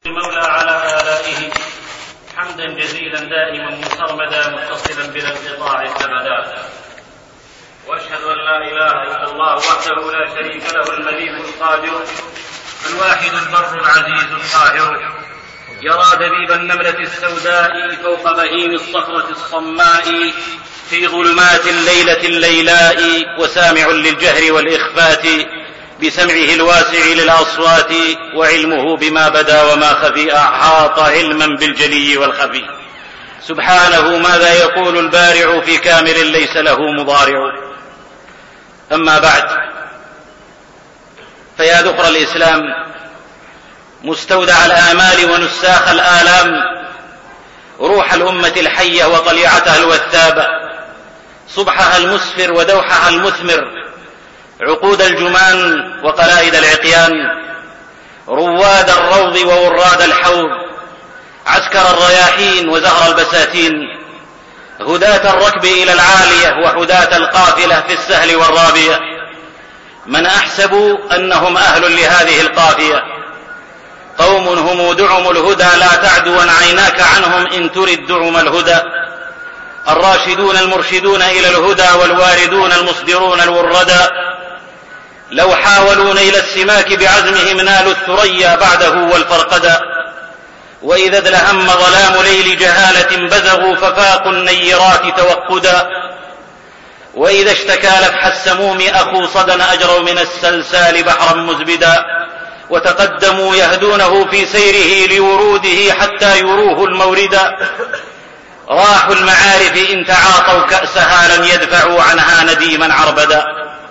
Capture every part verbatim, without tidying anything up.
المولى على آلائه حمدا جزيلا دائما مصرمدا متصلا بلا انقطاع أبدا، وأشهد أن لا إله إلا الله وحده لا شريك له المليك القادر الواحد البر العزيز القاهر، يرى دبيب النملة السوداء فوق بهيم الصخرة الصماء في ظلمات الليلة الليلاء، وسامع للجهر والإخفات بسمعه الواسع للأصوات، وعلمه بما بدا وما خفي أحاط علما بالجلي والخفي. سبحانه ماذا يقول البارع في كامل ليس له مضارع. أما بعد، فيا ذخر الإسلام مستودع الآمال ونساخ الآلام، روح الأمة الحية وطليعتها الوثابة، صبحها المسفر ودوحها المثمر، عقود الجمان وقلائد العقيان، رواد الروض ووراد الحوض، عسكر الرياحين وزهر البساتين، هداة الركب إلى العالية وهداة القافلة في السهل والرابية، من أحسب أنهم أهل لهذه القافية، قوم هم دعم الهدى لا تعدوا عيناك عنهم إن ترد دعم الهدى، الراشدون المرشدون إلى الهدى والواردون المصدرون الوردى، لو حاولوا نيل السماك بعزمهم نالوا الثريا بعده والفرقدا، وإذا ادلهم ظلام ليل جهالة بزغوا ففاقوا النيرات توقدا، وإذا اشتكى لفح السموم أخو صدن أجروا من السلسال بحرا مزبدا، وتقدموا يهدونه في سيره لوروده حتى يروه الموردا، راحوا المعارف إن تعاطوا كأسها لم يدفعوا عنها نديما عربدا،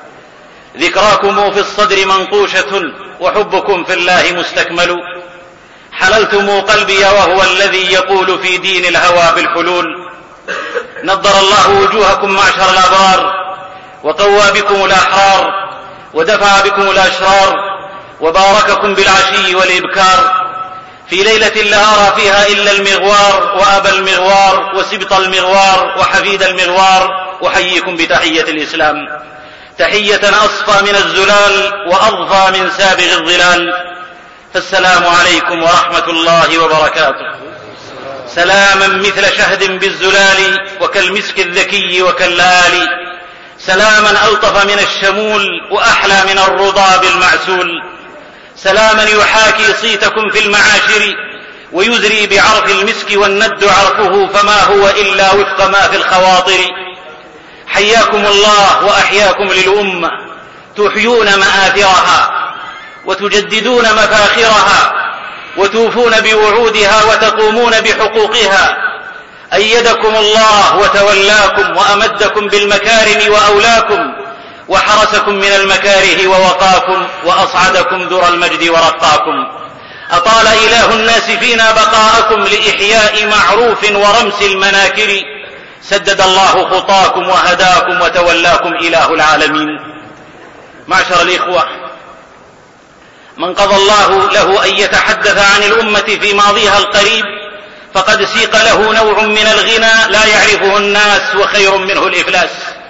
ذكراكم في الصدر منقوشة وحبكم في الله مستكمل، حللتم قلبي وهو الذي يقول في دين الهوى بالحلول، نضر الله وجوهكم معشر الأبرار، وقوى بكم الأحرار، ودفع بكم الأشرار، وبارككم بالعشي والإبكار، في ليلة لا أرى فيها إلا المغوار وأبا المغوار وسبط المغوار وحفيد المغوار، أحييكم بتحية الإسلام، تحية أصفى من الزلال وأضفى من سابغ الظلال، فالسلام عليكم ورحمة الله وبركاته. سلاما مثل شهد بالزلال وكالمسك الذكي وكاللآل، سلاما ألطف من الشمول وأحلى من الرضا بالمعسول، سلاما يحاكي صيتكم في المعاشر ويزري بعرف المسك والند عرفه فما هو إلا وفق ما في الخواطر. حياكم الله وأحياكم للأمة، تحيون مآثرها وتجددون مفاخرها وتوفون بوعودها وتقومون بحقوقها، أيدكم الله وتولاكم وأمدكم بالمكارم وأولاكم، وحرسكم من المكاره ووقاكم، وأصعدكم ذرى المجد ورقاكم، أطال إله الناس فينا بقاءكم لإحياء معروف ورمس المناكر، سدد الله خطاكم وهداكم وتولاكم إله العالمين. معشر الإخوة، من قضى الله له أن يتحدث عن الأمة في ماضيها القريب فقد سيق له نوع من الغنى لا يعرفه الناس وخير منه الإفلاس،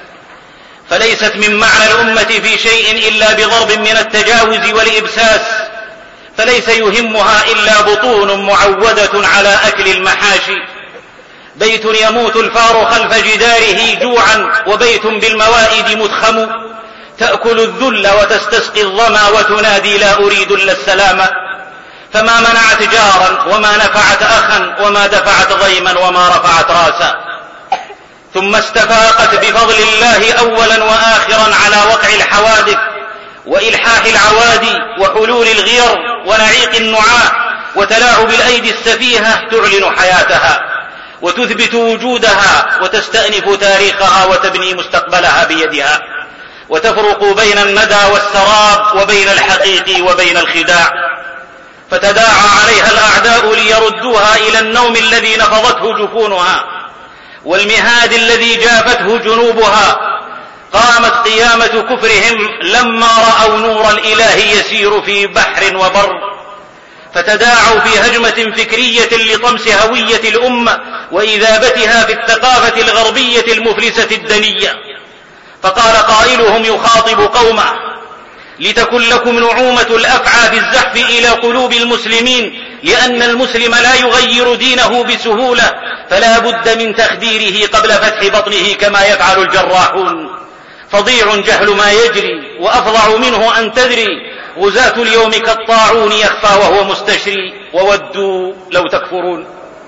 فليست من معنى الأمة في شيء إلا بضرب من التجاوز والإبساس، فليس يهمها إلا بطون معودة على أكل المحاشي، بيت يموت الفار خلف جداره جوعا، وبيت بالموائد متخم، تأكل الذل وتستسقي الظما وتنادي لا أريد إلا السلام، فما منعت جارا وما نفعت أخا وما دفعت ضيما وما رفعت راسا، ثم استفاقت بفضل الله أولا وآخرا على وقع الحوادث وإلحاح العوادي وحلول الغير ونعيق النعاع وتلاعب الأيدي السفيهة، تعلن حياتها وتثبت وجودها وتستأنف تاريخها وتبني مستقبلها بيدها، وتفرق بين الندى والسراب وبين الحقيق وبين الخداع، فتداعى عليها الأعداء ليردوها إلى النوم الذي نفضته جفونها والمهاد الذي جافته جنوبها، قامت قيامة كفرهم لما رأوا نور الإله يسير في بحر وبر، فتداعوا في هجمة فكرية لطمس هوية الأمة وإذابتها في الثقافة الغربية المفلسة الدنية، فقال قائلهم يخاطب قومه: لتكن لكم نعومة الأفعى في الزحف إلى قلوب المسلمين لأن المسلم لا يغير دينه بسهولة، فلا بد من تخديره قبل فتح بطنه كما يفعل الجراحون. فظيع جهل ما يجري، وأفظع منه أن تدري غزاة اليوم كالطاعون يخفى وهو مستشري، وودوا لو تكفرون.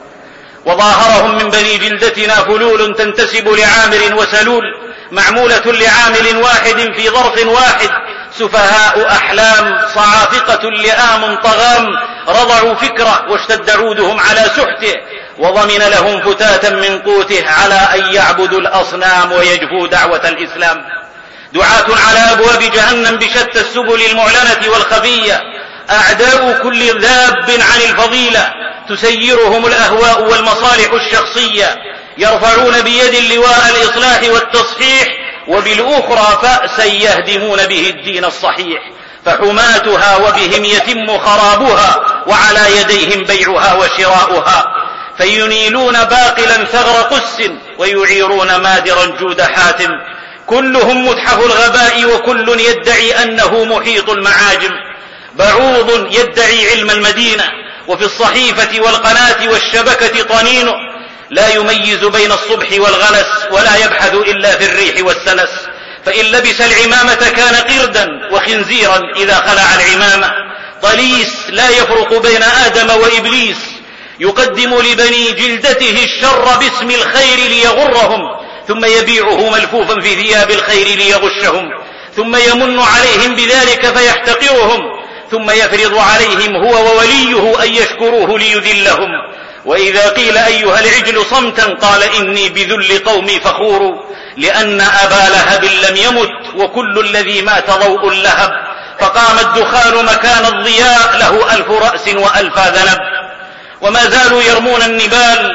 وظاهرهم من بني جلدتنا فلول تنتسب لعامر وسلول، معمولة لعامل واحد في ظرف واحد، سفهاء أحلام صعافقة لئام طغام، رضعوا فكرة واشتد عودهم على سحته، وضمن لهم فتاتا من قوته على أن يعبدوا الأصنام ويجفوا دعوة الإسلام. دعاة على أبواب جهنم بشتى السبل المعلنة والخفية، أعداء كل ذاب عن الفضيلة، تسيرهم الأهواء والمصالح الشخصية، يرفعون بيد اللواء الإصلاح والتصحيح، وبالأخرى فأسا يهدمون به الدين الصحيح، فحماتها وبهم يتم خرابها، وعلى يديهم بيعها وشراؤها، فينيلون باقلا ثغر قس، ويعيرون مادرا جود حاتم. كلهم متحف الغباء، وكل يدعي أنه محيط المعاجم. بعوض يدعي علم المدينة، وفي الصحيفة والقناة والشبكة طنين، لا يميز بين الصبح والغلس، ولا يبحث إلا في الريح والسلس. فإن لبس العمامة كان قردا، وخنزيرا إذا خلع العمامة. طليس لا يفرق بين آدم وإبليس، يقدم لبني جلدته الشر باسم الخير ليغرهم، ثم يبيعه ملفوفا في ثياب الخير ليغشهم، ثم يمن عليهم بذلك فيحتقرهم، ثم يفرض عليهم هو ووليه أن يشكروه ليذلهم. وإذا قيل أيها العجل صمتا قال إني بذل قومي فخور، لأن أبا لهب لم يمت، وكل الذي مات ضوء لهب، فقام الدخان مكان الضياء، له ألف رأس وألف ذنب. وما زالوا يرمون النبال،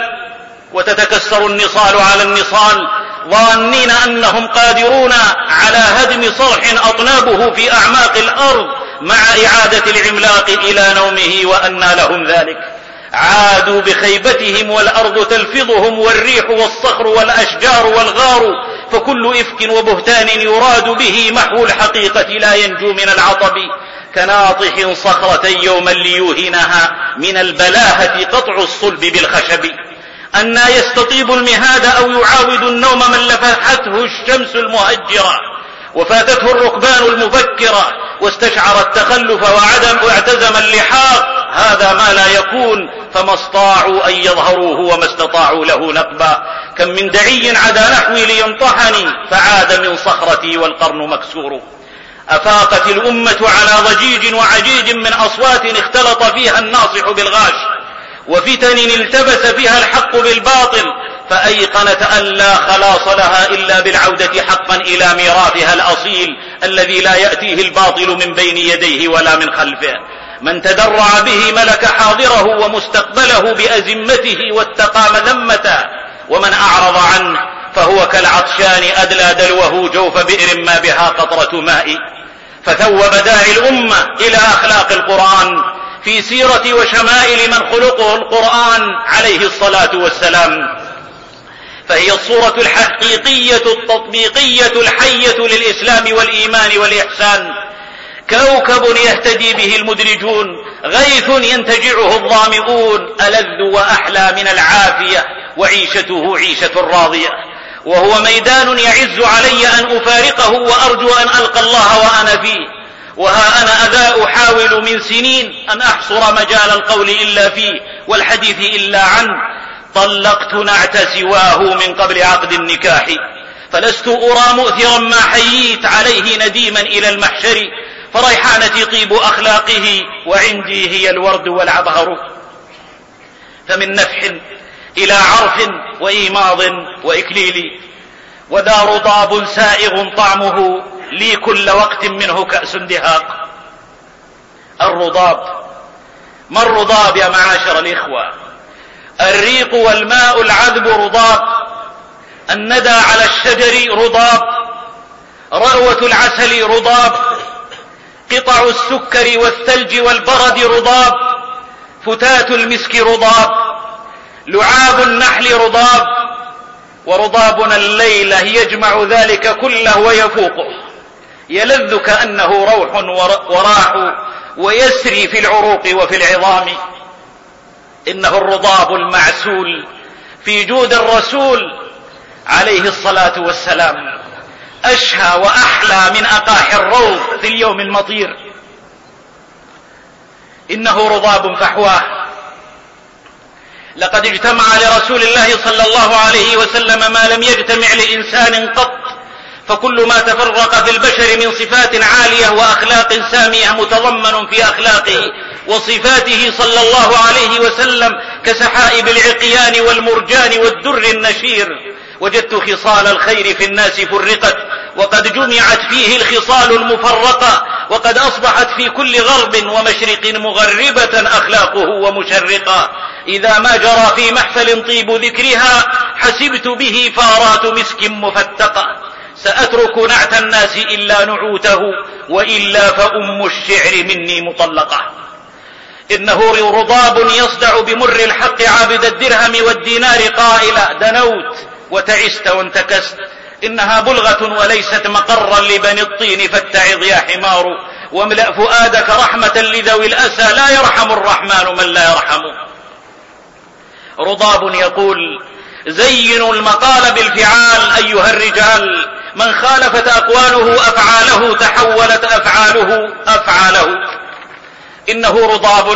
وتتكسر النصال على النصال، ظانين أنهم قادرون على هدم صرح أطنابه في أعماق الأرض مع إعادة العملاق إلى نومه، وأنى لهم ذلك. عادوا بخيبتهم، والأرض تلفظهم، والريح والصخر والأشجار والغار، فكل إفك وبهتان يراد به محو الحقيقة لا ينجو من العطب. كناطح صخرة يوما ليوهنها، من البلاهة قطع الصلب بالخشب. أنا يستطيب المهاد أو يعاود النوم من لفحته الشمس المهجرة، وفاتته الركبان المفكرة، واستشعر التخلف وعدم واعتزم اللحاق. هذا ما لا يكون، فما استطاعوا أن يظهروه وما استطاعوا له نقبا. كم من دعي عدا نحوي لينطحني، فعاد من صخرتي والقرن مكسور. أفاقت الأمة على ضجيج وعجيج من أصوات اختلط فيها الناصح بالغاش، وفتن التبس فيها الحق بالباطل، فأيقنت أن لا خلاص لها إلا بالعودة حقا إلى ميراثها الأصيل، الذي لا يأتيه الباطل من بين يديه ولا من خلفه. من تدرع به ملك حاضره ومستقبله بأزمته، واتقى مذمته، ومن أعرض عنه فهو كالعطشان أدلى دلوه جوف بئر ما بها قطرة ماء. فثوب داعي الأمة إلى أخلاق القرآن في سيرة وشمائل من خلقه القرآن عليه الصلاة والسلام، فهي الصورة الحقيقية التطبيقية الحية للإسلام والإيمان والإحسان. كوكب يهتدي به المدرجون، غيث ينتجعه الظامئون، ألذ وأحلى من العافية، وعيشته عيشة راضية. وهو ميدان يعز علي أن أفارقه، وأرجو أن ألقى الله وأنا فيه. وها أنا أذا أحاول من سنين أن أحصر مجال القول إلا فيه، والحديث إلا عنه. طلقت نعت سواه من قبل عقد النكاح، فلست أرى مؤثرا ما حييت عليه نديما إلى المحشر. فريحانتي طيب أخلاقه، وعندي هي الورد والعبهر. فمن نفح إلى عرف وإيماض وإكليل، وذا رضاب سائغ طعمه، لي كل وقت منه كأس دهاق. الرضاب، ما الرضاب يا معاشر الإخوة؟ الريق والماء العذب رضاب، الندى على الشجر رضاب، رأوة العسل رضاب، قطع السكر والثلج والبرد رضاب، فتات المسك رضاب، لعاب النحل رضاب. ورضابنا الليلة يجمع ذلك كله ويفوقه، يلذ كأنه روح وراح، ويسري في العروق وفي العظام. إنه الرضاب المعسول في جود الرسول عليه الصلاة والسلام، أشهى وأحلى من أقاح الروض في اليوم المطير. إنه رضاب فحواه، لقد اجتمع لرسول الله صلى الله عليه وسلم ما لم يجتمع لإنسان قط، فكل ما تفرق في البشر من صفات عالية وأخلاق سامية متضمن في أخلاقه وصفاته صلى الله عليه وسلم كسحائب العقيان والمرجان والدر النشير. وجدت خصال الخير في الناس فرقت، وقد جمعت فيه الخصال المفرقة، وقد أصبحت في كل غرب ومشرق مغربة أخلاقه ومشرقة. إذا ما جرى في محفل طيب ذكرها حسبت به فارات مسك مفتقة. سأترك نعت الناس إلا نعوته، وإلا فأم الشعر مني مطلقة. إنه رضاب يصدع بمر الحق عابد الدرهم والدينار قائلا دنوت وتعست وانتكست. إنها بلغة وليست مقرا لبني الطين، فاتعظ يا حمار واملأ فؤادك رحمة لذوي الأسى، لا يرحم الرحمن من لا يرحم. رضاب يقول زينوا المقال بالفعال أيها الرجال، من خالفت أقواله أفعاله تحولت أفعاله أفعاله. إنه رضاب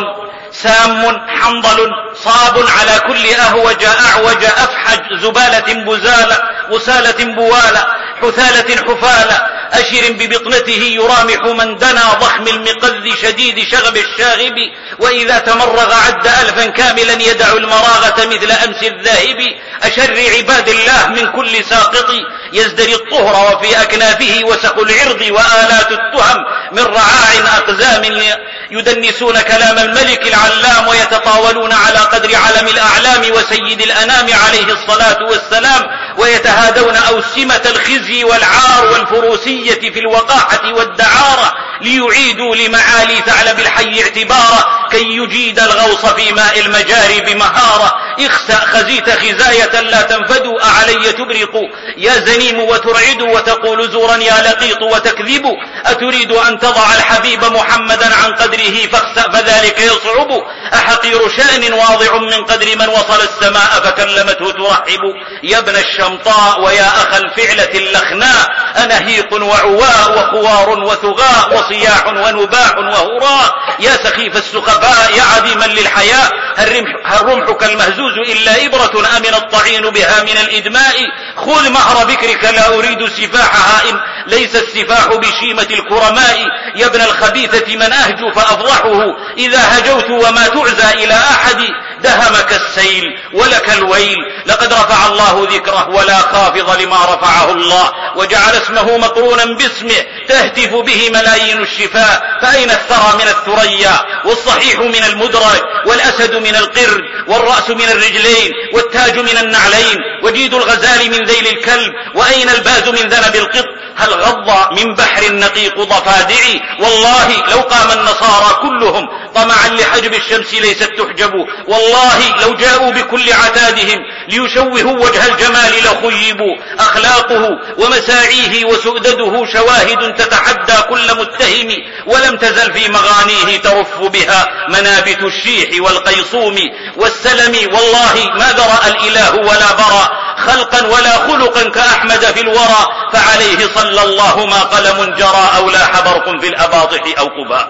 سام حنظل صاب على كل أهوج أعوج أفحج زبالة بزالة وسالة بوالة حثالة حفالة أشر ببطنته يرامح من دنا ضخم المقذ شديد شغب الشاغب، وإذا تمرغ عد ألفا كاملا يدع المراغة مثل أمس الذاهب. أشر عباد الله من كل ساقط يزدري الطهر وفي أكنافه وسق العرض وآلات التهم من رعاع أقزام يدنسون كلام الملك العلام ويتطاولون على قدر علم الأعلام وسيد الأنام عليه الصلاة والسلام، ويتهادون أوسمة الخزي والعار والفروسية في الوقاحة والدعارة ليعيدوا لمعالي ثعلب الحي اعتبارا كي يجيد الغوص في ماء المجاري بمهارة. اخسأ خزيت خزاية لا تنفد أعلي تبرق يا زنيم وترعد وتقول زورا يا لقيط وتكذب. أتريد أن تضع الحبيب محمدا عن قدره فاخسأ فذلك يصعب. أحقير شأن واضع من قدر من وصل السماء فكلمته ترحب. يا ابن الشمطاء ويا أخا الفعلة اللخناء أنهيق وعواء وخوار وثغاء وصياح ونباح وهراء. يا سخيف السخفاء يا عديما للحياء هل رمحك المهزوز إلا إبرة أمن الطعين بها من الإدماء. خذ مهر بكرك لا أريد سفاحها إن ليس السفاح بشيمة الكرماء. يا ابن الخبيثة من أهجو فأفضحه إذا هجوت وما تعزى إلى أحد. دهمك السيل ولك الويل لقد رفع الله ذكره ولا خافض لما رفعه الله، وجعل اسمه مقرونا باسمه تهتف به ملايين الشفاء. فأين الثرى من الثريا والصحيح من المدرج والأسد من القرد والرأس من الرجلين والتاج من النعلين وجيد الغزال من ذيل الكلب؟ وأين الباز من ذنب القط؟ هل غض من بحر نقيق ضفادعي؟ والله لو قام النصارى كلهم طمعا لحجب الشمس ليست تحجب. والله لو جاءوا بكل عتادهم ليشوهوا وجه الجمال لخيبوا. أخلاقه ومساعيه وسؤدده شواهد تتحدى كل متهم، ولم تزل في مغانيه ترف بها منابت الشيح والقيصوم والسلم. والله ما ذرأ الإله ولا برى خلقا ولا خلقا كأحمد في الورى، فعليه صلى الله ما قلم جرى أو لاح برق في الأباطح أو قباء.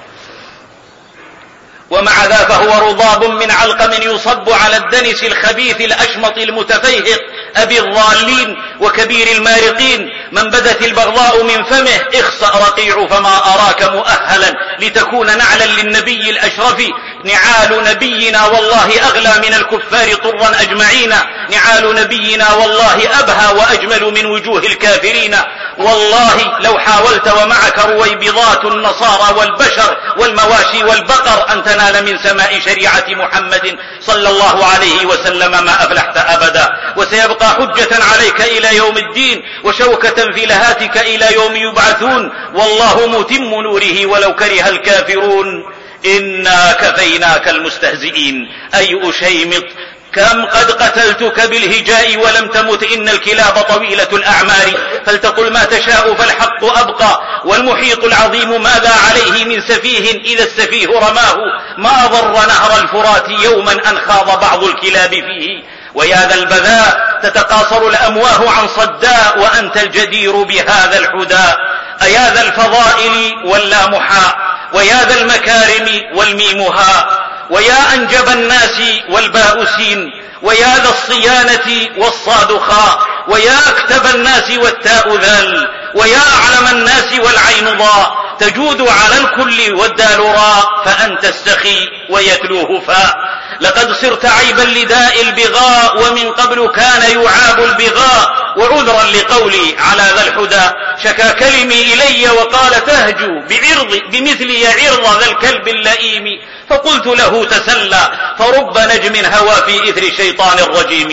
ومع ذا فهو رضاب من علقم يصب على الدنس الخبيث الأشمط المتفيهق أبي الضالين وكبير المارقين. من بدت البغضاء من فمه اخسأ رقيع فما أراك مؤهلا لتكون نعلا للنبي الأشرف. نعال نبينا والله أغلى من الكفار طرا أجمعين. نعال نبينا والله أبهى وأجمل من وجوه الكافرين. والله لو حاولت ومعك رويبضات النصارى والبشر والمواشي والبقر أن تنال من سماء شريعة محمد صلى الله عليه وسلم ما أفلحت أبدا. وسيبقى حجة عليك إلى يوم الدين وشوكة في لهاتك إلى يوم يبعثون. والله متم نوره ولو كره الكافرون. إنا كفيناك المستهزئين. أي أشيمط كم قد قتلتك بالهجاء ولم تمت، إن الكلاب طويلة الأعمار، فلتقل ما تشاء فالحق أبقى، والمحيط العظيم ماذا عليه من سفيه إذا السفيه رماه، ما ضر نهر الفرات يوما أن خاض بعض الكلاب فيه، ويا ذا البذاء تتقاصر الأمواه عن صداء، وأنت الجدير بهذا الحدى، أيا ذا الفضائل واللامحاء، ويا ذا المكارم والميمها، ويا أنجب الناس والباء سين، ويا ذا الصيانة والصاد خاء، ويا أكتب الناس والتاء ذال، ويا أعلم الناس والعين ضاء، تجود على الكل والدال راء، فأنت السخي ويتلوه فاء، لقد صرت عيبا لداء البغاء، ومن قبل كان يعاب البغاء، وعذرا لقولي على ذا الحدى، شكا كلمي إلي وقال تهجو بعرض بمثلي عرض ذا الكلب اللئيم، فقلت له تسلى، فرب نجم هوى في إثر شيطان الرجيم.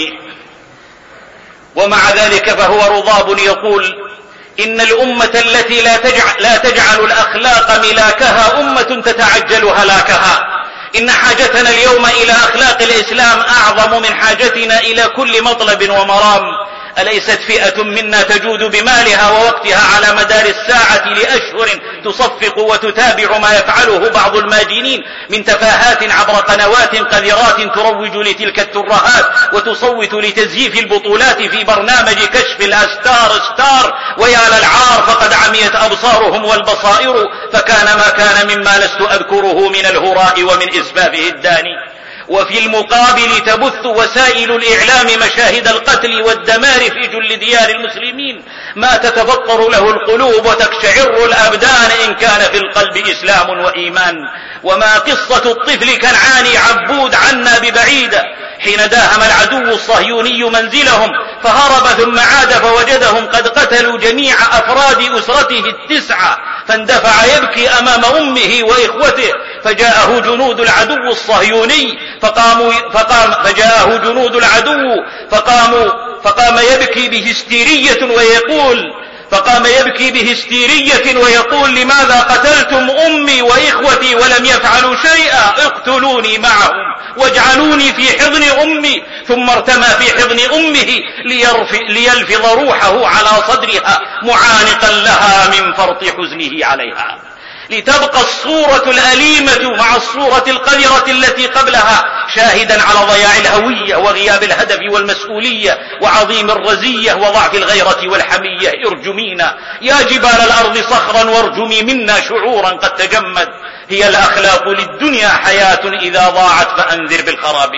ومع ذلك فهو رضاب يقول: إن الأمة التي لا تجعل, لا تجعل الأخلاق ملاكها أمة تتعجل هلاكها، إن حاجتنا اليوم إلى أخلاق الإسلام أعظم من حاجتنا إلى كل مطلب ومرام. أليست فئة منا تجود بمالها ووقتها على مدار الساعة لأشهر تصفق وتتابع ما يفعله بعض الماجنين من تفاهات عبر قنوات قذرات تروج لتلك الترهات وتصوت لتزييف البطولات في برنامج كشف الأستار ستار؟ ويا للعار، فقد عميت أبصارهم والبصائر، فكان ما كان مما لست أذكره من الهراء ومن إسفافه الداني. وفي المقابل تبث وسائل الإعلام مشاهد القتل والدمار في جل ديار المسلمين، ما تتفطر له القلوب وتقشعر الأبدان إن كان في القلب إسلام وإيمان. وما قصة الطفل كنعان عبود عنا ببعيدة، حين داهم العدو الصهيوني منزلهم فهرب ثم عاد فوجدهم قد قتلوا جميع أفراد أسرته التسعة، فاندفع يبكي أمام أمه وإخوته، فجاءه جنود العدو الصهيوني فقاموا فقام فجاءه جنود العدو فقاموا فقام يبكي بهستيرية ويقول فقام يبكي بهستيرية ويقول: لماذا قتلتم أمي وإخوتي ولم يفعلوا شيئا؟ اقتلوني معهم واجعلوني في حضن أمي. ثم ارتمى في حضن أمه ليلفظ روحه على صدرها معانقا لها من فرط حزنه عليها، لتبقى الصورة الأليمة مع الصورة القذرة التي قبلها شاهدا على ضياع الهوية وغياب الهدف والمسؤولية وعظيم الرزية وضعف الغيرة والحمية. ارجمينا يا جبال الأرض صخرا وارجمي منا شعورا قد تجمد، هي الأخلاق للدنيا حياة إذا ضاعت فأنذر بالخراب.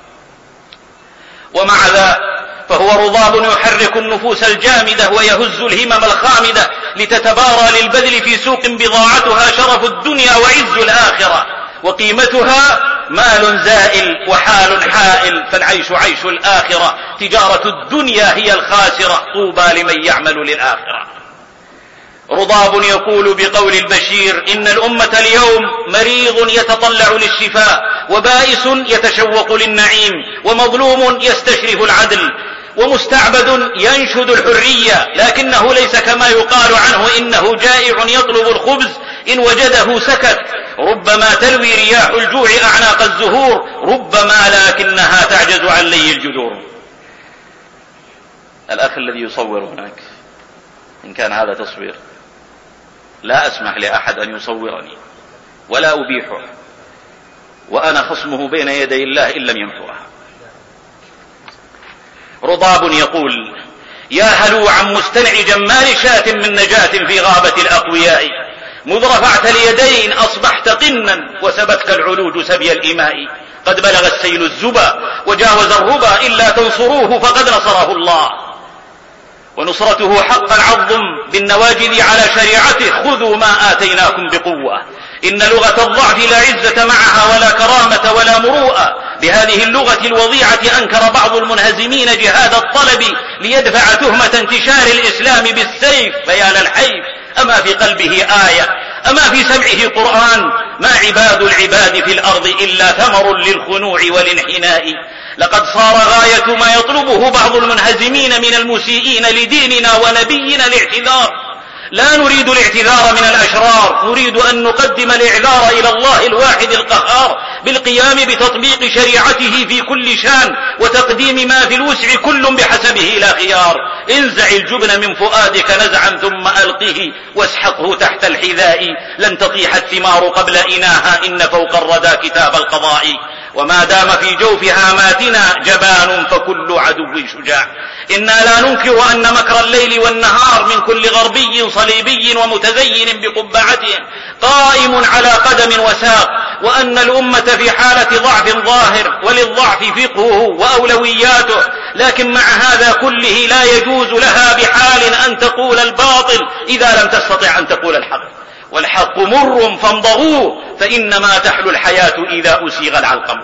ومع ذا فهو رضاب يحرك النفوس الجامدة ويهز الهمم الخامدة لتتبارى للبذل في سوق بضاعتها شرف الدنيا وعز الآخرة، وقيمتها مال زائل وحال حائل، فالعيش عيش الآخرة، تجارة الدنيا هي الخاسرة، طوبى لمن يعمل للآخرة. رضاب يقول بقول البشير: إن الأمة اليوم مريض يتطلع للشفاء، وبائس يتشوق للنعيم، ومظلوم يستشرف العدل، ومستعبد ينشد الحرية، لكنه ليس كما يقال عنه إنه جائع يطلب الخبز إن وجده سكت. ربما تلوي رياح الجوع أعناق الزهور، ربما لكنها تعجز عن لي الجذور. الأخ الذي يصور هناك، إن كان هذا تصوير، لا أسمح لأحد أن يصورني ولا أبيحه، وأنا خصمه بين يدي الله إن لم يمحوها. رضاب يقول: يا هلوعا مستنعجا ما لشاة من نجاة في غابة الأقوياء، مذ رفعت اليدين أصبحت قنا وسبتك العلوج سبي الإماء، قد بلغ السيل الزبا وجاوز الربا، إلا تنصروه فقد نصره الله، ونصرته حقا عظم بالنواجذ على شريعته، خذوا ما آتيناكم بقوة. إن لغة الضعف لا عزة معها ولا كرامة ولا مروءة. بهذه اللغة الوضيعة أنكر بعض المنهزمين جهاد الطلب ليدفع تهمة انتشار الإسلام بالسيف، بيان الحيف. أما في قلبه آية، أما في سمعه قرآن، ما عباد العباد في الأرض إلا ثمر للخنوع والانحناء. لقد صار غاية ما يطلبه بعض المنهزمين من المسيئين لديننا ونبينا الاعتذار، لا نريد الاعتذار من الأشرار، نريد أن نقدم الإعذار إلى الله الواحد القهار بالقيام بتطبيق شريعته في كل شان وتقديم ما في الوسع كل بحسبه لا خيار. انزع الجبن من فؤادك نزعا ثم ألقه واسحقه تحت الحذاء، لن تطيح الثمار قبل إناها إن فوق الردى كتاب القضاء. وما دام في جوف هاماتنا جبان فكل عدو شجاع. إنا لا ننكر أن مكر الليل والنهار من كل غربي صليبي ومتزين بقبعتهم قائم على قدم وساق، وأن الأمة في حالة ضعف ظاهر وللضعف فقهه وأولوياته، لكن مع هذا كله لا يجوز لها بحال أن تقول الباطل إذا لم تستطع أن تقول الحق. والحق مر فامضغوه فإنما تحلو الحياة إذا أسيغ العلقم.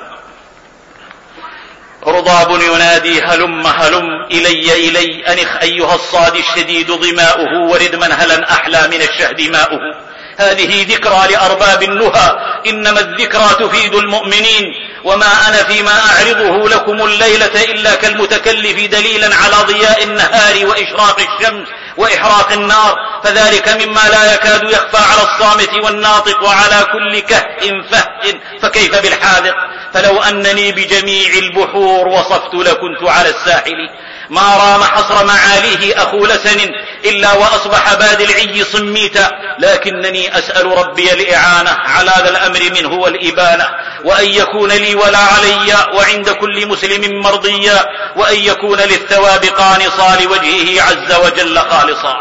رضاب ينادي هلم هلم إلي إلي أنخ أيها الصاد الشديد ظماؤه ورد منهلا أحلى من الشهد ماؤه. هذه ذكرى لأرباب النهى، إنما الذكرى تفيد المؤمنين، وما أنا فيما أعرضه لكم الليلة إلا كالمتكلف دليلا على ضياء النهار وإشراق الشمس وإحراق النار، فذلك مما لا يكاد يخفى على الصامت والناطق وعلى كل كهء فهء، فكيف بالحاذق؟ فلو أنني بجميع البحور وصفت لكنت على الساحل، ما رام حصر معاليه أخو لسن إلا وأصبح باد العي صميتا، لكنني أسأل ربي الإعانة على ذا الأمر منه والإبانة، وأن يكون لي ولا علي وعند كل مسلم مرضيا، وأن يكون للثواب قانصا لوجهه عز وجل خالصا.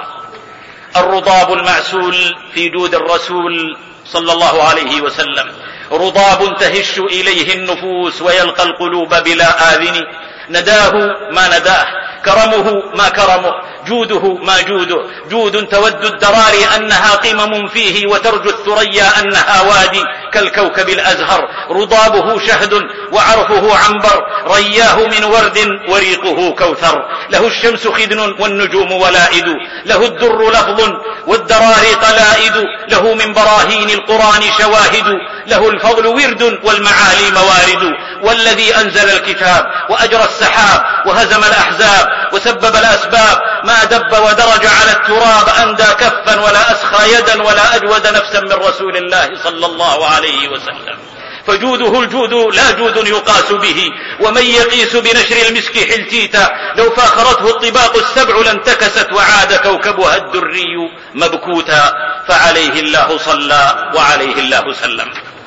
الرضاب المعسول في جود الرسول صلى الله عليه وسلم، رضاب تهش إليه النفوس ويلقى القلوب بلا آذن، نداه ما نداه، كرمه ما كرمه، جوده ما جوده، جود تود الدراري أنها قمم فيه وترجو الثريا أنها وادي كالكوكب الأزهر. رضابه شهد وعرفه عنبر، رياه من ورد وريقه كوثر، له الشمس خدن والنجوم ولائد، له الدر لفظ والدراري قلائد، له من براهين القرآن شواهد، له الفضل ورد والمعالي موارد. والذي أنزل الكتاب وأجرى السحاب وهزم الأحزاب وسبب الأسباب، ما دب ودرج على التراب أندى كفا ولا أسخى يدا ولا أجود نفسا من رسول الله صلى الله عليه وسلم. فجوده الجود لا جود يقاس به، ومن يقيس بنشر المسك حلتيتا، لو فاخرته الطباق السبع لانتكست وعاد كوكبها الدري مبكوتا. فعليه الله صلى وعليه الله سلم.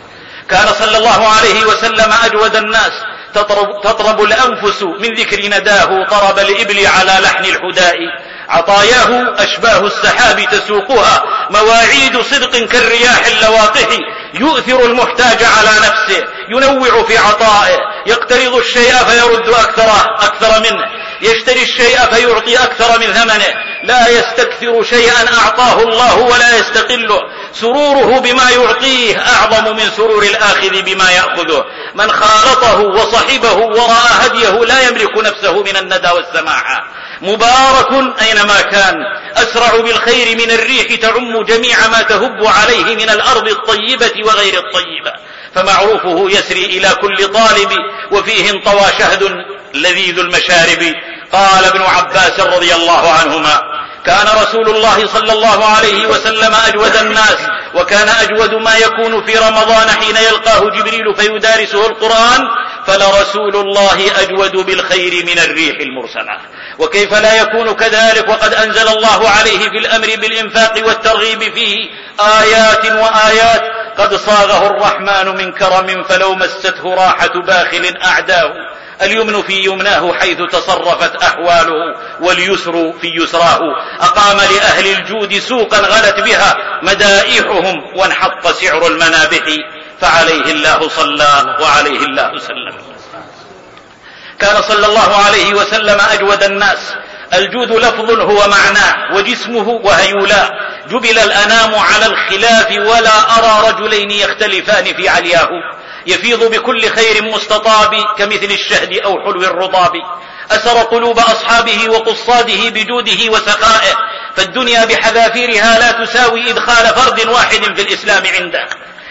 كان صلى الله عليه وسلم أجود الناس، تطرب, تطرب الأنفس من ذكر نداه، طرب الإبل على لحن الحداء، عطاياه أشباه السحاب تسوقها، مواعيد صدق كالرياح اللواقح، يؤثر المحتاج على نفسه، ينوع في عطائه، يقترض الشيء فيرد أكثر, أكثر منه، يشتري الشيء فيعطي أكثر من ثمنه، لا يستكثر شيئا أعطاه الله ولا يستقله، سروره بما يعطيه أعظم من سرور الآخذ بما يأخذه. من خالطه وصحبه ورأى هديه لا يملك نفسه من الندى والسماحة. مبارك أينما كان، أسرع بالخير من الريح تعم جميع ما تهب عليه من الأرض الطيبة وغير الطيبة، فمعروفه يسري إلى كل طالب، وفيه انطوى شهد لذيذ المشارب. قال ابن عباس رضي الله عنهما: كان رسول الله صلى الله عليه وسلم أجود الناس، وكان أجود ما يكون في رمضان حين يلقاه جبريل فيدارسه القرآن، فلرسول الله أجود بالخير من الريح المرسلة. وكيف لا يكون كذلك وقد أنزل الله عليه في الأمر بالإنفاق والترغيب فيه آيات وآيات، قد صاغه الرحمن من كرم فلو مسته راحة باخل أعداه. اليمن في يمناه حيث تصرفت أحواله، واليسر في يسراه، أقام لأهل الجود سوقا غلت بها مدائحهم وانحط سعر المنابح، فعليه الله صلى وعليه الله سلم. كان صلى الله عليه وسلم أجود الناس، الجود لفظ هو معناه وجسمه وهيولا، جبل الأنام على الخلاف ولا أرى رجلين يختلفان في علياه، يفيض بكل خير مستطاب كمثل الشهد أو حلو الرضاب، أسر قلوب أصحابه وقصاده بجوده وسخائه، فالدنيا بحذافيرها لا تساوي إدخال فرد واحد في الإسلام عنده.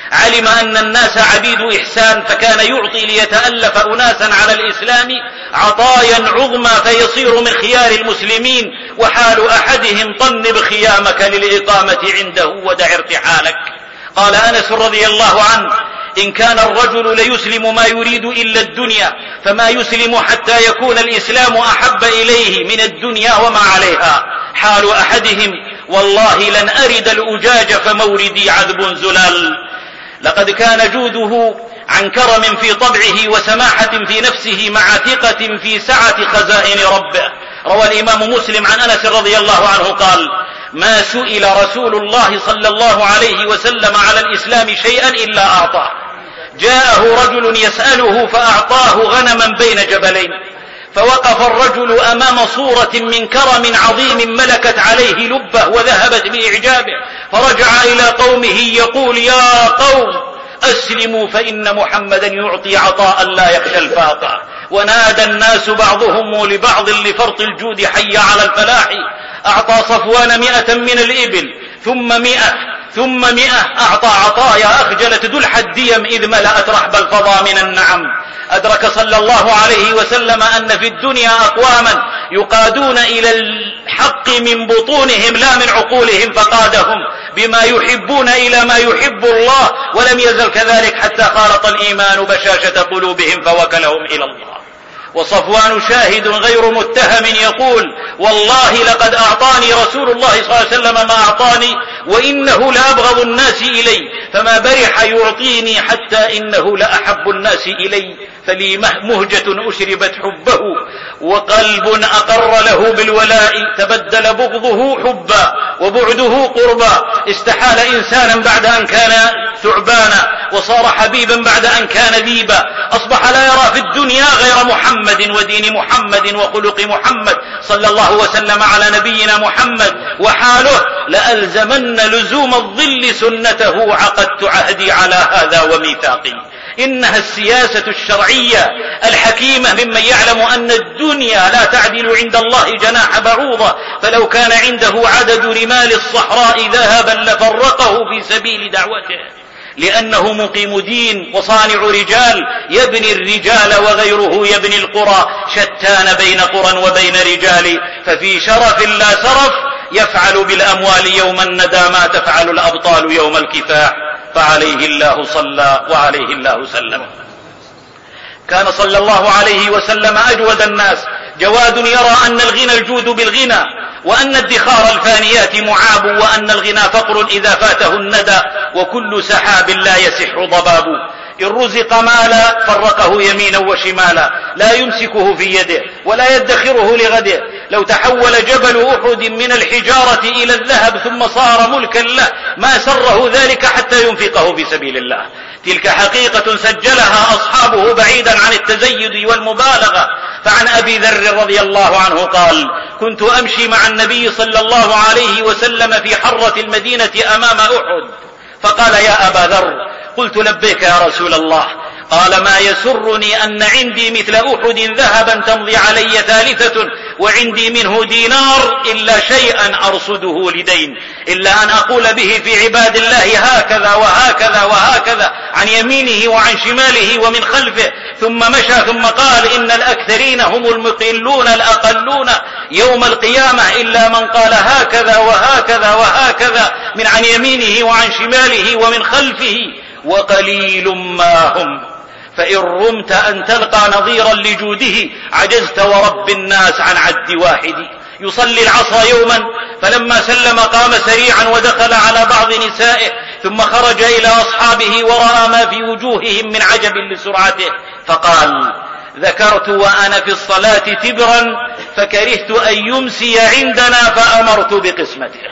علم أن الناس عبيد إحسان فكان يعطي ليتألف أناسا على الإسلام عطايا عظمى فيصير من خيار المسلمين، وحال أحدهم طنب خيامك للإقامة عنده ودع ارتحالك. قال أنس رضي الله عنه: إن كان الرجل ليسلم ما يريد إلا الدنيا فما يسلم حتى يكون الإسلام أحب إليه من الدنيا وما عليها. حال أحدهم: والله لن أرد الأجاج فموردي عذب زلال. لقد كان جوده عن كرم في طبعه وسماحة في نفسه مع ثقة في سعة خزائن ربه. روى الإمام مسلم عن أنس رضي الله عنه قال: ما سئل رسول الله صلى الله عليه وسلم على الإسلام شيئا إلا أعطاه. جاءه رجل يسأله فأعطاه غنما بين جبلين، فوقف الرجل أمام صورة من كرم عظيم ملكت عليه لبه وذهبت بإعجابه، فرجع إلى قومه يقول: يا قوم أسلموا فإن محمدا يعطي عطاء لا يخشى الفاقة. ونادى الناس بعضهم لبعض لفرط الجود: حي على الفلاح. أعطى صفوان مئة من الإبل ثم مئة ثم مئة، أعطى عطايا أخجلت دلح الديم إذ ملأت رحب الفضا من النعم. أدرك صلى الله عليه وسلم أن في الدنيا أقواما يقادون إلى الحق من بطونهم لا من عقولهم، فقادهم بما يحبون إلى ما يحب الله، ولم يزل كذلك حتى خالط الإيمان بشاشة قلوبهم فوكلهم إلى الله. وصفوان شاهد غير متهم يقول: والله لقد أعطاني رسول الله صلى الله عليه وسلم ما أعطاني وإنه لأبغض الناس إلي، فما برح يعطيني حتى إنه لأحب الناس إلي، فلي مهجة أشربت حبه وقلب أقر له بالولاء، تبدل بغضه حبا وبعده قربا، استحال إنسانا بعد أن كان ثعبانا وصار حبيبا بعد أن كان ذيبا، أصبح لا يرى في الدنيا غير محمد ودين محمد وخلق محمد صلى الله وسلم على نبينا محمد. وحاله: لألزمن لزوم الظل سنته عقدت عهدي على هذا وميثاقي. إنها السياسة الشرعية الحكيمة ممن يعلم أن الدنيا لا تعدل عند الله جناح بعوضة، فلو كان عنده عدد رمال الصحراء ذهبا لفرقه في سبيل دعوته، لأنه مقيم دين وصانع رجال يبني الرجال وغيره يبني القرى، شتان بين قرى وبين رجال، ففي شرف لا سرف يفعل بالأموال يوم الندى ما تفعل الأبطال يوم الكفاح، فعليه الله صلى وعليه الله سلم. كان صلى الله عليه وسلم أجود الناس، جواد يرى أن الغنى الجود بالغنى، وأن الدخار الفانيات معاب، وأن الغنى فقر إذا فاته الندى، وكل سحاب لا يسح ضباب. إن رزق مالا فرقه يمينا وشمالا، لا يمسكه في يده ولا يدخره لغده. لو تحول جبل أحد من الحجارة إلى الذهب ثم صار ملكا له ما سره ذلك حتى ينفقه في سبيل الله. تلك حقيقة سجلها أصحابه بعيدا عن التزيد والمبالغة. فعن أبي ذر رضي الله عنه قال: كنت أمشي مع النبي صلى الله عليه وسلم في حرة المدينة أمام أحد، فقال: يا أبا ذر. قلت: لبيك يا رسول الله. قال: ما يسرني أن عندي مثل أحد ذهبا تمضي علي ثالثة وعندي منه دينار إلا شيئا أرصده لدين، إلا أن أقول به في عباد الله هكذا وهكذا وهكذا عن يمينه وعن شماله ومن خلفه. ثم مشى ثم قال: إن الأكثرين هم المقلون الأقلون يوم القيامة إلا من قال هكذا وهكذا وهكذا من عن يمينه وعن شماله ومن خلفه، وقليل ما هم. فإن رمت أن تلقى نظيرا لجوده عجزت ورب الناس عن عد واحد. يصلي العصر يوما فلما سلم قام سريعا ودخل على بعض نسائه، ثم خرج إلى أصحابه ورأى ما في وجوههم من عجب لسرعته، فقال: ذكرت وأنا في الصلاة تبرا فكرهت أن يمسي عندنا فأمرت بقسمته.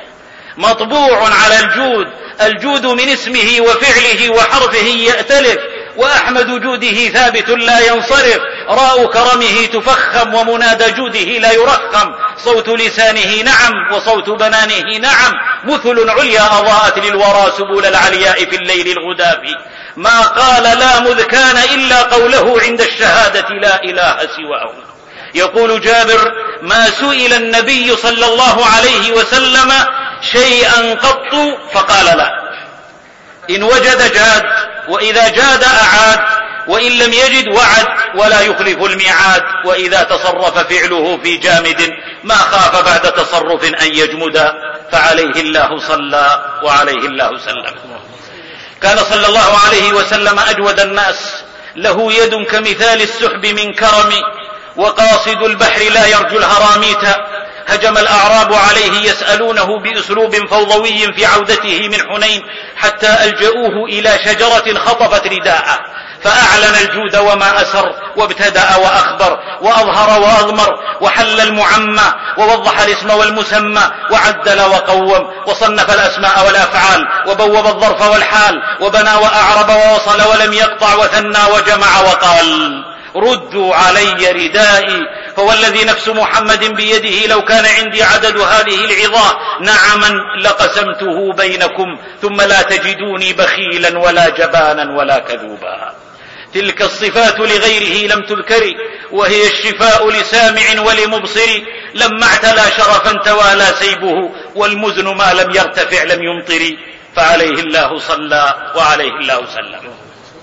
مطبوع على الجود، الجود من اسمه وفعله وحرفه يأتلف، وأحمد جوده ثابت لا ينصرف. راء كرمه تفخم ومنادى جوده لا يرخم. صوت لسانه نعم وصوت بنانه نعم. مثل عليا أضاءت للورى سبول العلياء في الليل الغداف. ما قال لا مذ كان إلا قوله عند الشهادة لا إله سواه. يقول جابر: ما سئل النبي صلى الله عليه وسلم شيئا قط فقال لا. إن وجد جاد، وإذا جاد أعاد، وإن لم يجد وعد ولا يخلف الميعاد. وإذا تصرف فعله في جامد ما خاف بعد تصرف أن يجمد، فعليه الله صلى وعليه الله سلم. كان صلى الله عليه وسلم أجود الناس، له يد كمثال السحب من كرم، وقاصد البحر لا يرجو الهراميت. هجم الأعراب عليه يسألونه بأسلوب فوضوي في عودته من حنين، حتى ألجأوه إلى شجرة خطفت رداءه، فأعلن الجود وما أسر، وابتدأ وأخبر، وأظهر وأضمر، وحل المعمى، ووضح الاسم والمسمى، وعدل وقوم، وصنف الأسماء والأفعال، وبوب الظرف والحال، وبنى وأعرب ووصل ولم يقطع، وثنى وجمع وقال: ردوا علي ردائي، فوالذي نفس محمد بيده لو كان عندي عدد هذه العظام نعما لقسمته بينكم، ثم لا تجدوني بخيلا ولا جبانا ولا كذوبا. تلك الصفات لغيره لم تذكر، وهي الشفاء لسامع ولمبصر. لما اعتلى شرفا توالى سيبه، والمزن ما لم يرتفع لم يمطر، فعليه الله صلى وعليه الله سلم.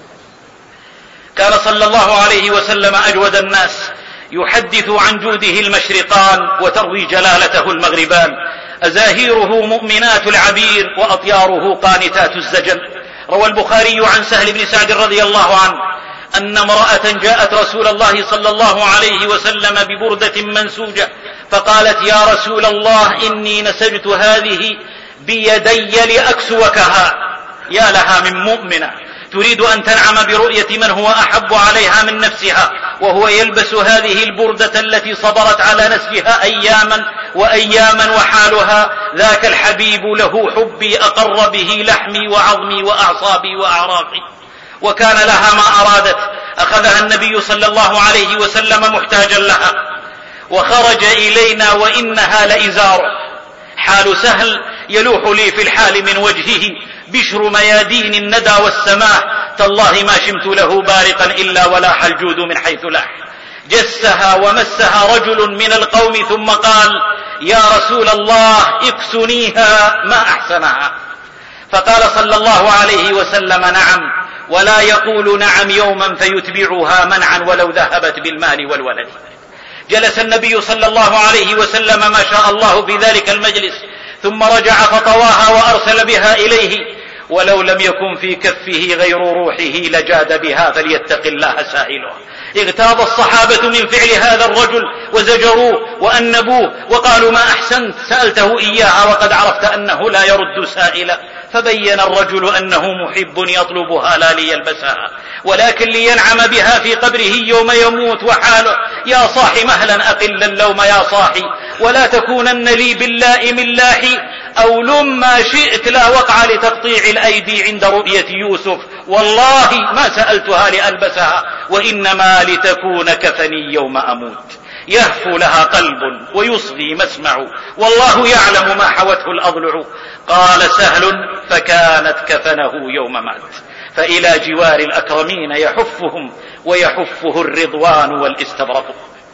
كان صلى الله عليه وسلم أجود الناس، يحدث عن جوده المشرقان وتروي جلالته المغربان. أزاهيره مؤمنات العبير، وأطياره قانتات الزجن. روى البخاري عن سهل بن سعد رضي الله عنه أن امرأة جاءت رسول الله صلى الله عليه وسلم ببردة منسوجة، فقالت: يا رسول الله، إني نسجت هذه بيدي لأكسوكها. يا لها من مؤمنة تريد أن تنعم برؤية من هو أحب عليها من نفسها، وهو يلبس هذه البردة التي صبرت على نسجها أياما وأياما، وحالها ذاك الحبيب له حبي أقر به لحمي وعظمي وأعصابي وأعراقي. وكان لها ما أرادت، أخذها النبي صلى الله عليه وسلم محتاجا لها، وخرج إلينا وإنها لإزار. حال سهل يلوح لي في الحال من وجهه بشر ميادين الندى والسماح، تالله ما شمت له بارقا إلا ولاح الجود من حيث لاح. جسها ومسها رجل من القوم ثم قال: يا رسول الله، اكسنيها ما أحسنها. فقال صلى الله عليه وسلم: نعم، ولا يقول نعم يوما فيتبعها منعا ولو ذهبت بالمال والولد. جلس النبي صلى الله عليه وسلم ما شاء الله في ذلك المجلس، ثم رجع فطواها وأرسل بها إليه، ولو لم يكن في كفه غير روحه لجاد بها، فليتق الله سائله. اغتاظ الصحابة من فعل هذا الرجل وزجروه وأنبوه، وقالوا: ما أحسنت، سألته إياها وقد عرفت أنه لا يرد سائلا. فبين الرجل أنه محب يطلبها لا ليلبسها، ولكن لينعم بها في قبره يوم يموت. وحاله: يا صاحي مهلا أقل اللوم يا صاحي، ولا تكونن لي باللائم اللاحي، أو لم ما شئت لا وقع لتقطيع الأيدي عند رؤية يوسف. والله ما سألتها لألبسها، وإنما لتكون كفني يوم أموت. يهفو لها قلب ويصغي مسمع، والله يعلم ما حوته الأضلع. قال سهل: فكانت كفنه يوم مات، فإلى جوار الأكرمين يحفهم، ويحفه الرضوان والاستبرق.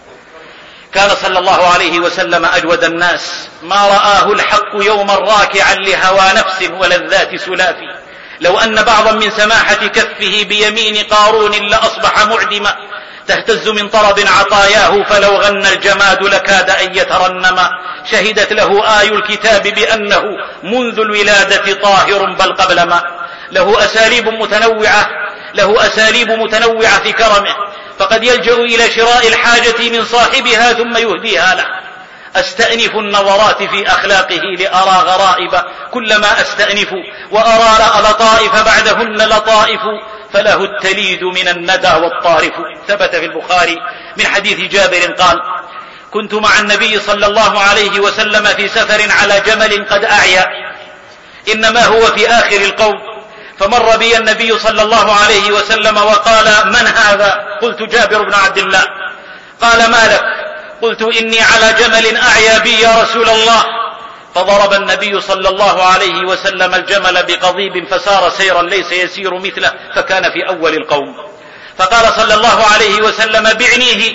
كان صلى الله عليه وسلم أجود الناس، ما رآه الحق يوما راكعا لهوى نفس ولذات سلافي. لو أن بعضا من سماحة كفه بيمين قارون لأصبح معدما، تهتز من طرب عطاياه، فلو غنى الجماد لكاد أن يترنما. شهدت له آي الكتاب بأنه منذ الولادة طاهر بل قبل ما. له أساليب متنوعة له أساليب متنوعة في كرمه، فقد يلجأ إلى شراء الحاجة من صاحبها ثم يهديها له. أستأنف النظرات في أخلاقه لأرى غرائب، كلما أستأنف وأرى لطائف بعدهن لطائف، فله التليد من الندى والطارف. ثبت في البخاري من حديث جابر قال: كنت مع النبي صلى الله عليه وسلم في سفر على جمل قد أعيا، إنما هو في آخر القوم، فمر بي النبي صلى الله عليه وسلم وقال: من هذا؟ قلت: جابر بن عبد الله. قال: ما لك؟ قلت: إني على جمل أعيا بي يا رسول الله. فضرب النبي صلى الله عليه وسلم الجمل بقضيب، فسار سيرا ليس يسير مثله، فكان في أول القوم. فقال صلى الله عليه وسلم: بعنيه.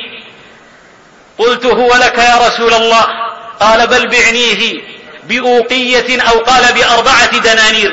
قلت: هو لك يا رسول الله؟ قال: بل بعنيه بأوقية، أو قال بأربعة دنانير.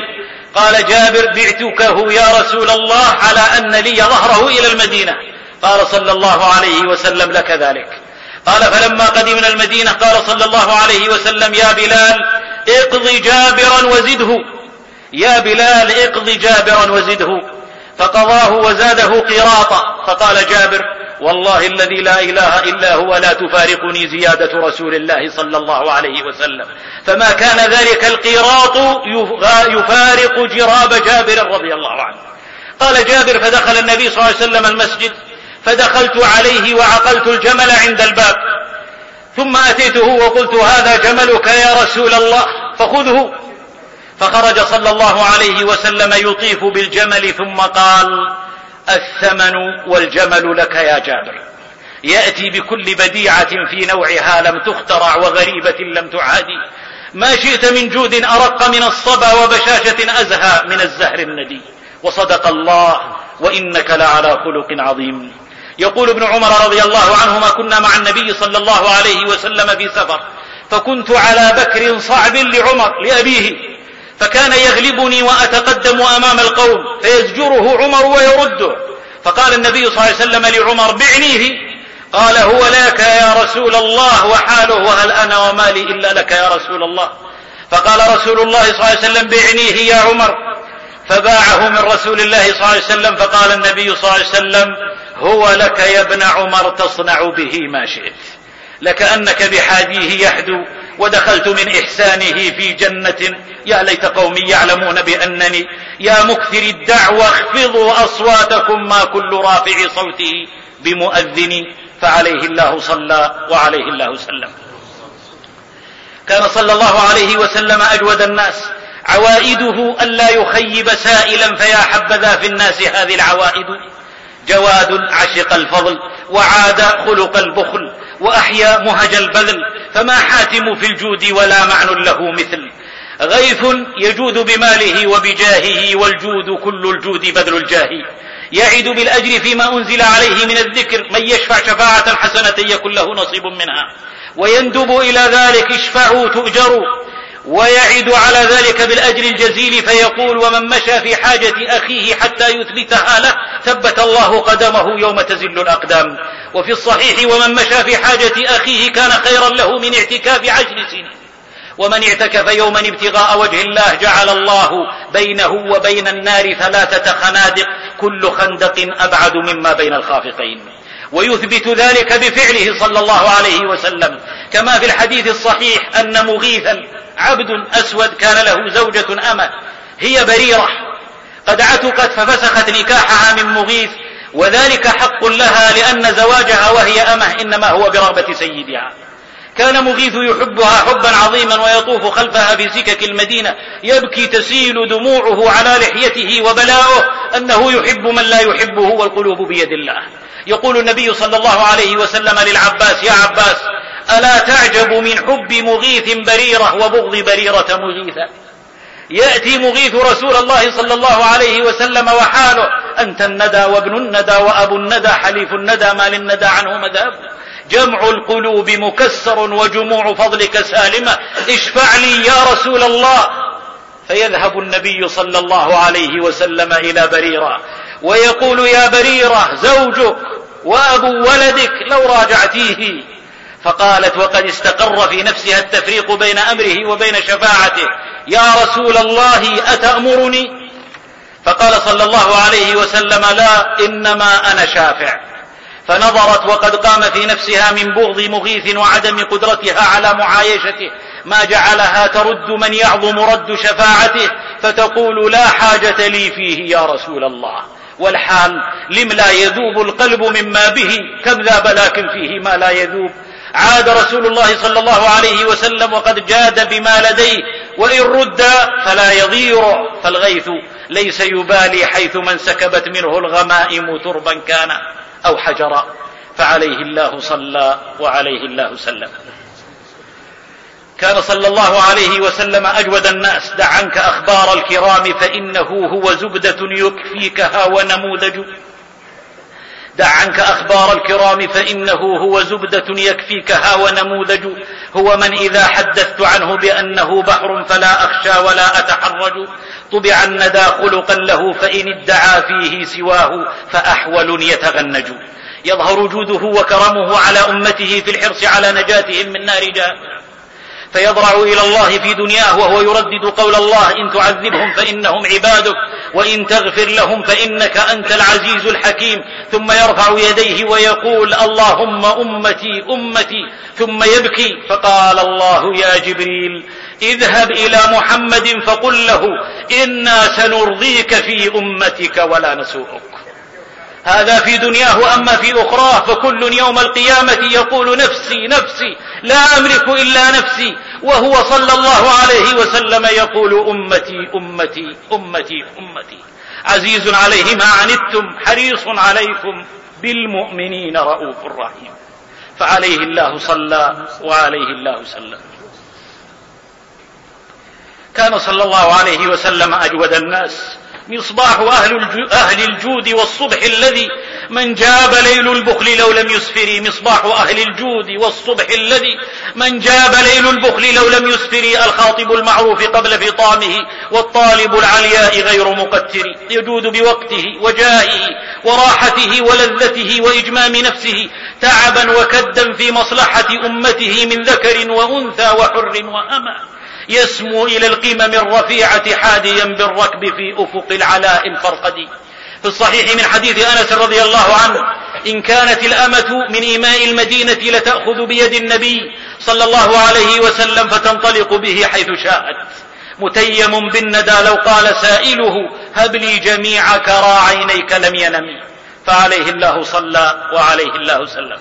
قال جابر: بعتكه يا رسول الله على أن لي ظهره إلى المدينة. قال صلى الله عليه وسلم: لك ذلك. قال: فلما قدمنا المدينة قال صلى الله عليه وسلم: يا بلال اقض جابرا وزده، يا بلال اقض جابرا وزده، فقضاه وزاده قراطا. فقال جابر: والله الذي لا إله إلا هو لا تفارقني زيادة رسول الله صلى الله عليه وسلم. فما كان ذلك القراط يفارق جراب جابر رضي الله عنه. قال جابر: فدخل النبي صلى الله عليه وسلم المسجد، فدخلت عليه وعقلت الجمل عند الباب، ثم أتيته وقلت: هذا جملك يا رسول الله فخذه. فخرج صلى الله عليه وسلم يطيف بالجمل، ثم قال: الثمن والجمل لك يا جابر. يأتي بكل بديعة في نوعها لم تخترع وغريبة لم تعادي، ما شئت من جود أرق من الصبا وبشاشة أزهى من الزهر الندي. وصدق الله وإنك لعلى خلق عظيم. يقول ابن عمر رضي الله عنهما: كنا مع النبي صلى الله عليه وسلم في سفر، فكنت على بكر صعب لعمر لأبيه، فكان يغلبني وأتقدم أمام القوم فيزجره عمر ويرده. فقال النبي صلى الله عليه وسلم لعمر: بعنيه. قال: هو لك يا رسول الله وحاله، وهل أنا ومالي إلا لك يا رسول الله. فقال رسول الله صلى الله عليه وسلم: بعنيه يا عمر. فباعه من رسول الله صلى الله عليه وسلم. فقال النبي صلى الله عليه وسلم: هو لك يا ابن عمر، تصنع به ما شئت، لكأنك بحاديه يحدو، ودخلت من إحسانه في جنة. يا ليت قومي يعلمون بأنني يا مكثر الدعوة اخفضوا أصواتكم ما كل رافع صوته بمؤذن، فعليه الله صلى وعليه الله سلم. كان صلى الله عليه وسلم أجود الناس، عوائده ألا يخيب سائلا، فيا حبذا في الناس هذه العوائد. جواد عشق الفضل، وعاد خلق البخل، وأحيا مهج البذل، فما حاتم في الجود ولا معنى له مثل. غيث يجود بماله وبجاهه، والجود كل الجود بذل الجاه. يعد بالأجر فيما أنزل عليه من الذكر، من يشفع شفاعة حسنة يكن له نصيب منها، ويندب إلى ذلك: اشفعوا تؤجروا. ويعد على ذلك بالأجر الجزيل، فيقول: ومن مشى في حاجة أخيه حتى يثبتها له ثبت الله قدمه يوم تزل الأقدام. وفي الصحيح: ومن مشى في حاجة أخيه كان خيرا له من اعتكاف عشر سنين. ومن اعتكف يوما ابتغاء وجه الله جعل الله بينه وبين النار ثلاثة خنادق، كل خندق أبعد مما بين الخافقين. ويثبت ذلك بفعله صلى الله عليه وسلم، كما في الحديث الصحيح أن مغيثا عبد أسود كان له زوجة أمة، هي بريرة قد عتقت ففسخت نكاحها من مغيث، وذلك حق لها لأن زواجها وهي أمة إنما هو برغبة سيدها. كان مغيث يحبها حبا عظيما، ويطوف خلفها في سكك المدينة يبكي تسيل دموعه على لحيته، وبلاؤه أنه يحب من لا يحبه، والقلوب بيد الله. يقول النبي صلى الله عليه وسلم للعباس: يا عباس، ألا تعجب من حب مغيث بريرة وبغض بريرة مغيثة؟ يأتي مغيث رسول الله صلى الله عليه وسلم وحاله: أنت الندى وابن الندى وأبو الندى حليف الندى، ما للندى عنه مذهب، جمع القلوب مكسر وجموع فضلك سالمة، اشفع لي يا رسول الله. فيذهب النبي صلى الله عليه وسلم إلى بريرة ويقول: يا بريرة، زوجك وأبو ولدك لو راجعتيه. فقالت وقد استقر في نفسها التفريق بين أمره وبين شفاعته: يا رسول الله أتأمرني؟ فقال صلى الله عليه وسلم: لا، إنما أنا شافع. فنظرت وقد قام في نفسها من بغض مغيث وعدم قدرتها على معايشته ما جعلها ترد من يعظم رد شفاعته، فتقول: لا حاجة لي فيه يا رسول الله. والحال لم لا يذوب القلب مما به، كم ذاب لكن فيه ما لا يذوب. عاد رسول الله صلى الله عليه وسلم وقد جاد بما لديه، وإن رد فلا يضير، فالغيث ليس يبالي حيث من سكبت منه الغمائم تربا كان أو حجرا، فعليه الله صلى وعليه الله سلم. كان صلى الله عليه وسلم أجود الناس. دع عنك أخبار الكرام فإنه هو زبدة يكفيكها ونموذج. دع عنك أخبار الكرام فإنه هو زبدة يكفيكها ونموذج. هو من إذا حدثت عنه بأنه بحر فلا أخشى ولا أتحرج. طبع الندى خلقا له فإن ادعى فيه سواه فأحول يتغنج. يظهر جوده وكرمه على أمته في الحرص على نجاتهم من نار جهنم، فيضرع إلى الله في دنياه وهو يردد قول الله: إن تعذبهم فإنهم عبادك وإن تغفر لهم فإنك أنت العزيز الحكيم. ثم يرفع يديه ويقول: اللهم أمتي أمتي، ثم يبكي. فقال الله: يا جبريل اذهب إلى محمد فقل له إنا سنرضيك في أمتك ولا نسوءك. هذا في دنياه. أما في أخراه فكل يوم القيامة يقول: نفسي نفسي لا أملك إلا نفسي، وهو صلى الله عليه وسلم يقول: أمتي أمتي أمتي أمتي. عزيز عليه ما عنتم حريص عليكم بالمؤمنين رؤوف رحيم. فعليه الله صلى وعليه الله سلم. كان صلى الله عليه وسلم أجود الناس، مصباح أهل الجود والصبح الذي من جاب ليل البخل لو لم يسفري. مصباح أهل الجود والصبح الذي من جاب ليل البخل لو لم يسفري. الخاطب المعروف قبل فطامه والطالب العلياء غير مقتر. يجود بوقته وجاهه وراحته ولذته وإجمام نفسه تعبا وكدا في مصلحة أمته من ذكر وأنثى وحر وأمى. يسمو إلى القمم الرفيعة حاديا بالركب في أفق العلاء الفرقدي. في الصحيح من حديث أنس رضي الله عنه: إن كانت الأمة من إماء المدينة لتأخذ بيد النبي صلى الله عليه وسلم فتنطلق به حيث شاءت. متيم بالندى لو قال سائله: هب لي جميع كرى عينيك لم ينم. فعليه الله صلى وعليه الله سلم.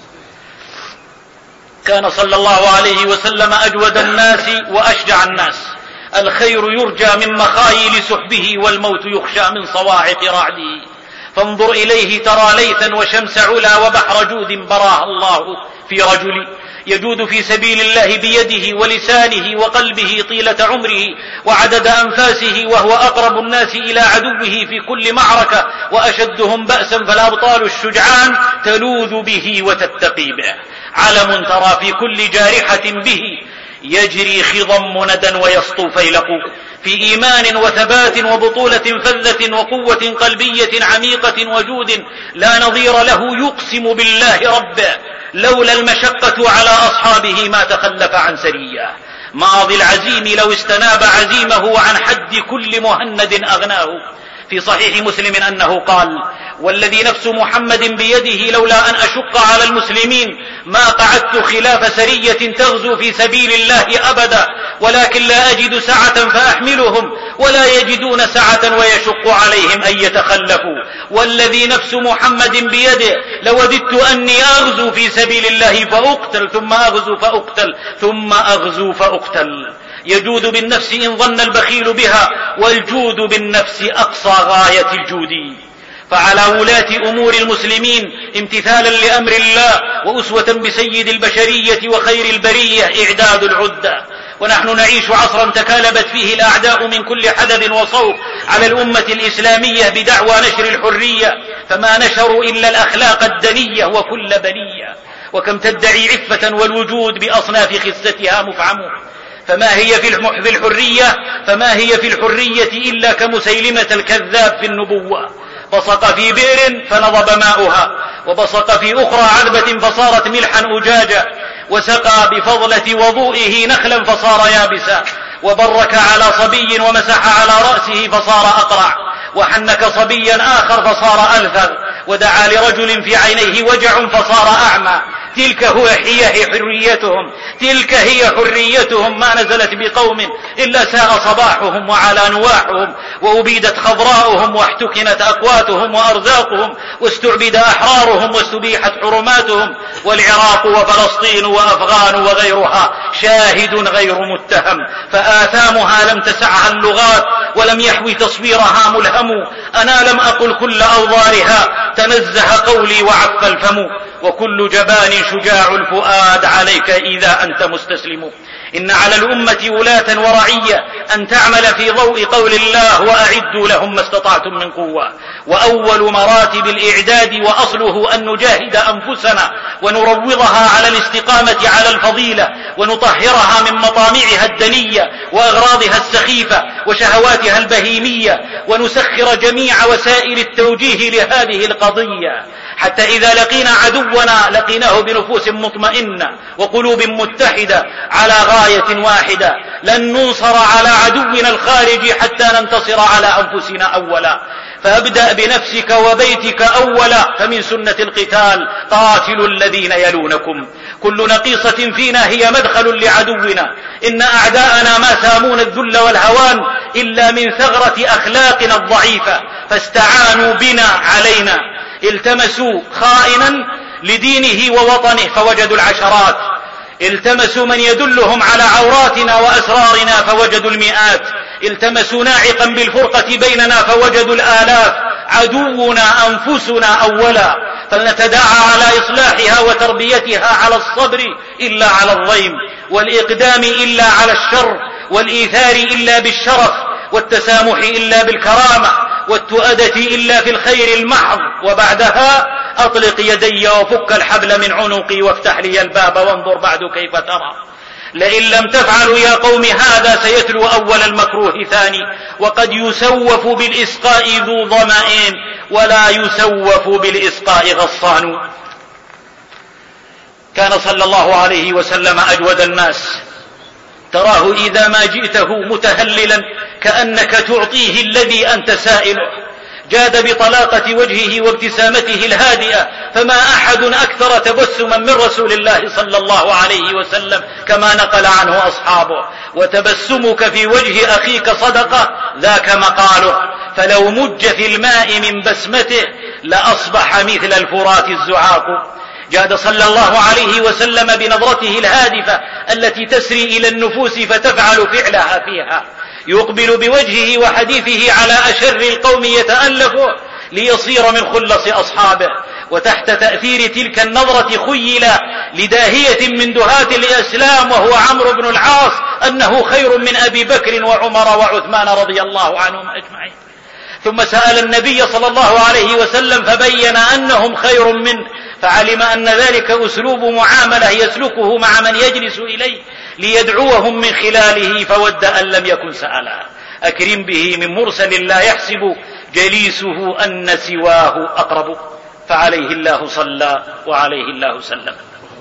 كان صلى الله عليه وسلم أجود الناس وأشجع الناس. الخير يرجى من مخايل سحبه والموت يخشى من صواعق رعده. فانظر إليه ترى ليثا وشمس علا وبحر جود براها الله في رجل. يجود في سبيل الله بيده ولسانه وقلبه طيلة عمره وعدد أنفاسه، وهو أقرب الناس إلى عدوه في كل معركة وأشدهم بأسا. فالأبطال الشجعان تلوذ به وتتقي به. علم ترى في كل جارحة به يجري خضا مندا ويسطو فيلق. في إيمان وثبات وبطولة فذة وقوة قلبية عميقة وجود لا نظير له. يقسم بالله ربه لولا المشقة على أصحابه ما تخلف عن سرية. ماضي العزيم لو استناب عزيمه عن حد كل مهند أغناه. في صحيح مسلم أنه قال: والذي نفس محمد بيده لولا أن أشق على المسلمين ما قعدت خلاف سرية تغزو في سبيل الله أبدا، ولكن لا أجد سعة فأحملهم ولا يجدون سعة ويشق عليهم أن يتخلفوا. والذي نفس محمد بيده لوددت أني أغزو في سبيل الله فأقتل ثم أغزو فأقتل ثم أغزو فأقتل. يجود بالنفس إن ظن البخيل بها، والجود بالنفس أقصى غاية الجود. فعلى ولاة أمور المسلمين امتثالا لأمر الله وأسوة بسيد البشرية وخير البرية إعداد العدة. ونحن نعيش عصرا تكالبت فيه الأعداء من كل حدث وصوب على الأمة الإسلامية بدعوى نشر الحرية، فما نشروا إلا الأخلاق الدنية وكل بلية. وكم تدعي عفة والوجود بأصناف خستها مفعمه. فما هي في الحرية فما هي في الحرية إلا كمسيلمة الكذاب في النبوة. بصق في بئر فنضب ماؤها، وبصق في أخرى عذبة فصارت ملحا أجاجا، وسقى بفضلة وضوئه نخلا فصار يابسا، وبرك على صبي ومسح على رأسه فصار أقرع، وحنك صبيا آخر فصار ألثغ، ودعا لرجل في عينيه وجع فصار أعمى. تلك هي حريتهم تلك هي حريتهم ما نزلت بقوم إلا ساء صباحهم وعلى نواحهم، وأبيدت خضراؤهم واحتكنت أقواتهم وأرزاقهم، واستعبد أحرارهم واستبيحت حرماتهم. والعراق وفلسطين وأفغان وغيرها شاهد غير متهم، فآثامها لم تسعها اللغات ولم يحوي تصويرها ملهم. أنا لم أقل كل أوضارها تنزه قولي وعف الفم، وكل جبان شجاع الفؤاد عليك إذا أنت مستسلم. إن على الأمة ولاة ورعية أن تعمل في ضوء قول الله وأعدوا لهم ما استطعتم من قوة. وأول مراتب الإعداد وأصله أن نجاهد أنفسنا ونروضها على الاستقامة على الفضيلة ونطهرها من مطامعها الدنية وأغراضها السخيفة وشهواتها البهيمية، ونسخر جميع وسائل التوجيه لهذه القضية، حتى إذا لقينا عدونا لقيناه بنفوس مطمئنة وقلوب متحدة على غاية واحدة. لن ننصر على عدونا الخارجي حتى ننتصر على أنفسنا أولا. فابدأ بنفسك وبيتك أولا، فمن سنة القتال قاتلوا الذين يلونكم. كل نقيصة فينا هي مدخل لعدونا. إن أعداءنا ما سامون الذل والهوان إلا من ثغرة أخلاقنا الضعيفة، فاستعانوا بنا علينا. التمسوا خائنا لدينه ووطنه فوجدوا العشرات، التمسوا من يدلهم على عوراتنا وأسرارنا فوجدوا المئات، التمسوا ناعقا بالفرقة بيننا فوجدوا الآلاف. عدونا أنفسنا أولا، فلنتداعى على إصلاحها وتربيتها على الصبر إلا على الضيم، والإقدام إلا على الشر، والإيثار إلا بالشرف، والتسامح إلا بالكرامة، والتؤدة إلا في الخير المحض. وبعدها أطلق يدي وفك الحبل من عنقي وافتح لي الباب وانظر بعد كيف ترى. لئن لم تفعلوا يا قوم هذا سيتلو أول المكروه ثاني، وقد يسوف بالإسقاء ذو ظمأ ولا يسوف بالإسقاء غصان. كان صلى الله عليه وسلم أجود الناس، تراه إذا ما جئته متهللا كأنك تعطيه الذي أنت سائله. جاد بطلاقة وجهه وابتسامته الهادئة، فما أحد أكثر تبسما من رسول الله صلى الله عليه وسلم كما نقل عنه أصحابه. وتبسمك في وجه أخيك صدقة ذاك مقاله، فلو مج في الماء من بسمته لأصبح مثل الفرات الزعاق. جاد صلى الله عليه وسلم بنظرته الهادفة التي تسري إلى النفوس فتفعل فعلها فيها. يقبل بوجهه وحديثه على أشر القوم يتألفه ليصير من خلص أصحابه. وتحت تأثير تلك النظرة خيل لداهية من دهاة الإسلام وهو عمرو بن العاص أنه خير من أبي بكر وعمر وعثمان رضي الله عنهم أجمعين. ثم سأل النبي صلى الله عليه وسلم فبين أنهم خير منه، فعلم أن ذلك أسلوب معاملة يسلكه مع من يجلس إليه ليدعوهم من خلاله، فود أن لم يكن سألا. أكرم به من مرسل لا يحسب جليسه أن سواه أقرب، فعليه الله صلى وعليه الله سلم.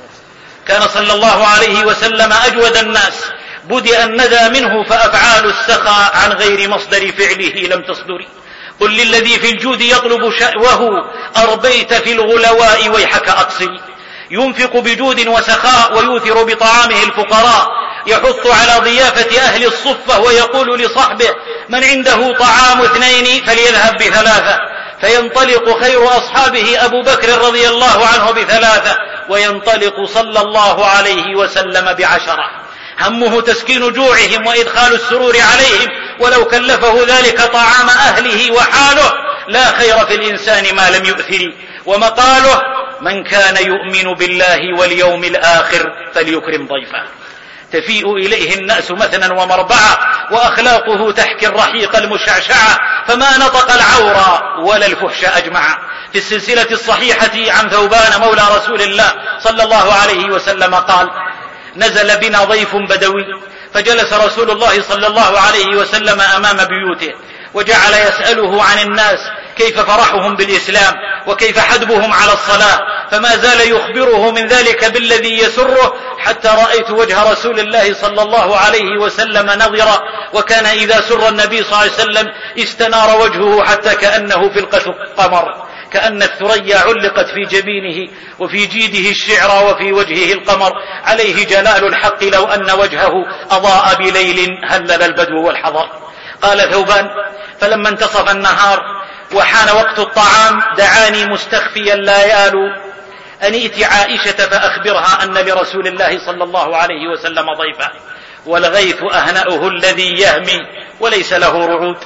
كان صلى الله عليه وسلم أجود الناس، بدأ الندى منه فأفعال السخاء عن غير مصدر فعله لم تصدر. قل للذي في الجود يطلب شأوه أربيت في الغلواء ويحك أقصي. ينفق بجود وسخاء ويوثر بطعامه الفقراء، يحث على ضيافة أهل الصفة ويقول لصحبه من عنده طعام اثنين فليذهب بثلاثة، فينطلق خير أصحابه أبو بكر رضي الله عنه بثلاثة، وينطلق صلى الله عليه وسلم بعشرة. همه تسكين جوعهم وإدخال السرور عليهم، ولو كلفه ذلك طعام أهله وحاله. لا خير في الإنسان ما لم يؤثر. ومقاله من كان يؤمن بالله واليوم الآخر فليكرم ضيفه. تفيء إليه الناس مثنا ومربعا، وأخلاقه تحكي الرحيق المشعشعة، فما نطق العورى ولا الفحش أجمع. في السلسلة الصحيحة عن ثوبان مولى رسول الله صلى الله عليه وسلم قال نزل بنا ضيف بدوي، فجلس رسول الله صلى الله عليه وسلم أمام بيوته، وجعل يسأله عن الناس كيف فرحهم بالإسلام وكيف حدبهم على الصلاة، فما زال يخبره من ذلك بالذي يسره، حتى رأيت وجه رسول الله صلى الله عليه وسلم نظرا، وكان إذا سر النبي صلى الله عليه وسلم استنار وجهه حتى كأنه في القسق قمر، كأن الثريا علقت في جبينه وفي جيده الشعر وفي وجهه القمر. عليه جلال الحق لو أن وجهه أضاء بليل هلل البدو والحضر. قال ثوبان فلما انتصف النهار وحان وقت الطعام دعاني مستخفيا لا يالو أن ائت عائشة فأخبرها أن لرسول الله صلى الله عليه وسلم ضيفا، والغيث أهنأه الذي يهمي وليس له رعود.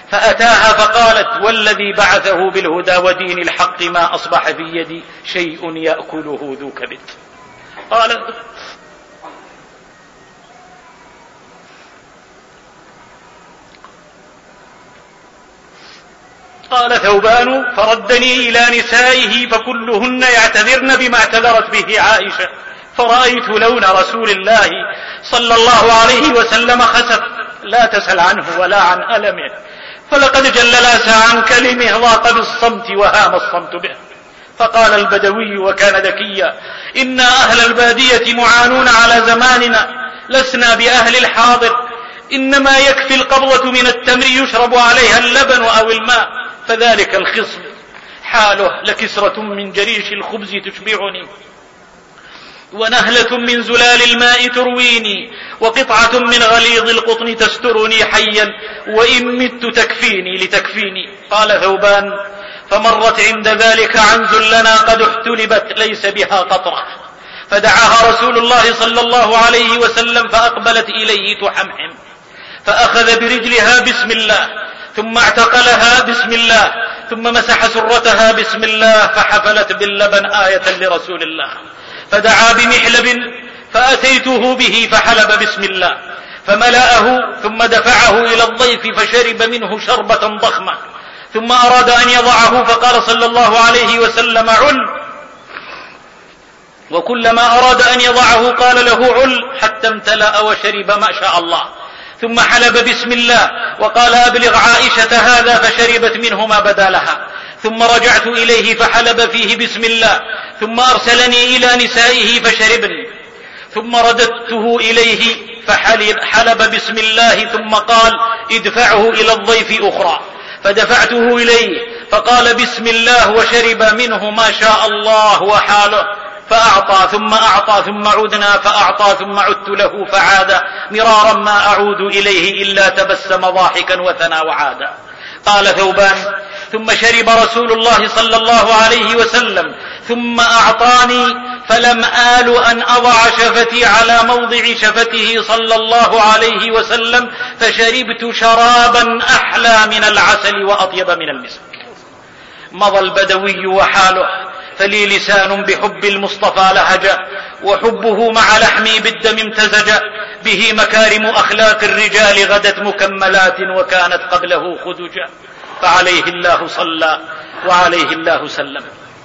فأتاها فقالت: والذي بعثه بالهدى ودين الحق ما أصبح في يدي شيء يأكله ذو كبد. قال قال ثوبان: فردني إلى نسائه فكلهن يعتذرن بما اعتذرت به عائشة، فرأيت لون رسول الله صلى الله عليه وسلم خسف، لا تسل عنه ولا عن ألمه، فلقد جل لاسى عن كلمه ضاق بالصمت وهام الصمت به. فقال البدوي وكان ذكيا: إن أهل البادية معانون على زماننا، لسنا بأهل الحاضر، إنما يكفي القبضة من التمر يشرب عليها اللبن أو الماء، فذلك الخصب حاله لكسرة من جريش الخبز تشبعني، ونهلة من زلال الماء ترويني، وقطعة من غليظ القطن تسترني حيا، وإن مت تكفيني لتكفيني. قال ثوبان: فمرت عند ذلك عنز لنا قد احتلبت ليس بها قطرة، فدعاها رسول الله صلى الله عليه وسلم فأقبلت إليه تحمحم، فأخذ برجلها بسم الله، ثم اعتقلها بسم الله، ثم مسح سرتها بسم الله، فحفلت باللبن آية لرسول الله، فدعا بمحلب فأتيته به فحلب بسم الله، فملأه ثم دفعه إلى الضيف فشرب منه شربة ضخمة، ثم أراد أن يضعه فقال صلى الله عليه وسلم: عل، وكلما أراد أن يضعه قال له: عل، حتى امتلأ وشرب ما شاء الله، ثم حلب بسم الله وقال: أبلغ عائشة هذا، فشربت منه ما بدا لها، ثم رجعت إليه فحلب فيه بسم الله، ثم أرسلني إلى نسائه فشربن، ثم رددته إليه فحلب بسم الله، ثم قال: ادفعه إلى الضيف أخرى، فدفعته إليه فقال بسم الله وشرب منه ما شاء الله وحاله، فأعطى ثم أعطى ثم عدنا فأعطى ثم عدت له فعاد، مرارا ما أعود إليه إلا تبسم ضاحكا وثنى وعادا. قال ثوبان: ثم شرب رسول الله صلى الله عليه وسلم ثم أعطاني، فلم آل أن أضع شفتي على موضع شفته صلى الله عليه وسلم، فشربت شرابا أحلى من العسل وأطيب من المسك. مضى البدوي وحاله، فلي لسان بحب المصطفى لهج، وحبه مع لحمي بالدم امتزج، به مكارم أخلاق الرجال غدت مكملات، وكانت قبله خدجا، فعليه الله صلى وعليه الله سلم.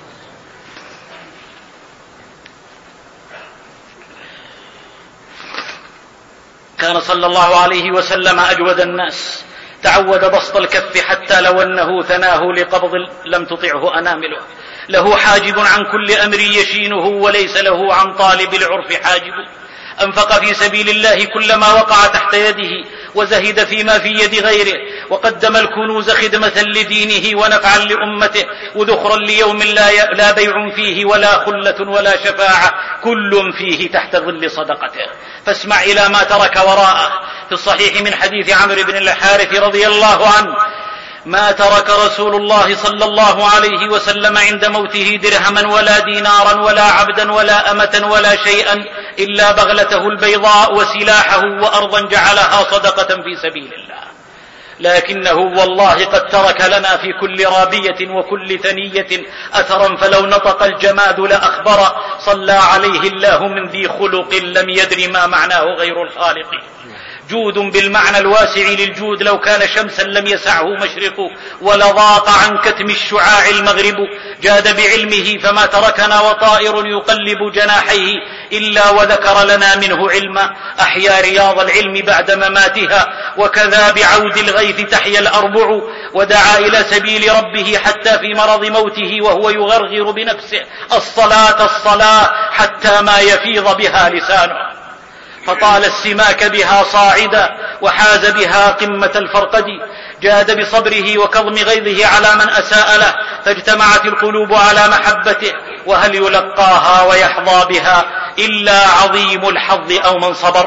كان صلى الله عليه وسلم أجود الناس، تعود بسط الكف حتى لو أنه ثناه لقبض لم تطعه أنامله، له حاجب عن كل أمر يشينه، وليس له عن طالب العرف حاجب، أنفق في سبيل الله كلما وقع تحت يده، وزهد فيما في يد غيره، وقدم الكنوز خدمة لدينه ونفعا لأمته، وذخرا ليوم لا بيع فيه ولا خلة ولا شفاعة، كل فيه تحت ظل صدقته. فاسمع إلى ما ترك وراءه. في الصحيح من حديث عمرو بن الحارث رضي الله عنه: ما ترك رسول الله صلى الله عليه وسلم عند موته درهما ولا دينارا ولا عبدا ولا أمة ولا شيئا إلا بغلته البيضاء وسلاحه وأرضا جعلها صدقة في سبيل الله، لكنه والله قد ترك لنا في كل رابية وكل ثنية أثرا، فلو نطق الجماد لأخبر، صلى عليه الله من ذي خلق لم يدر ما معناه غير الخالق. جود بالمعنى الواسع للجود، لو كان شمسا لم يسعه مشرق، ولضاق عن كتم الشعاع المغرب، جاد بعلمه فما تركنا وطائر يقلب جناحيه إلا وذكر لنا منه علما، أحيا رياض العلم بعد مماتها، وكذا بعود الغيث تحيا الأربع، ودعا إلى سبيل ربه حتى في مرض موته وهو يغرغر بنفسه: الصلاة الصلاة، حتى ما يفيض بها لسانه، فطال السماك بها صاعدا، وحاز بها قمة الفرقد، جاد بصبره وكظم غيظه على من أساء له، فاجتمعت القلوب على محبته، وهل يلقاها ويحظى بها إلا عظيم الحظ أو من صبر.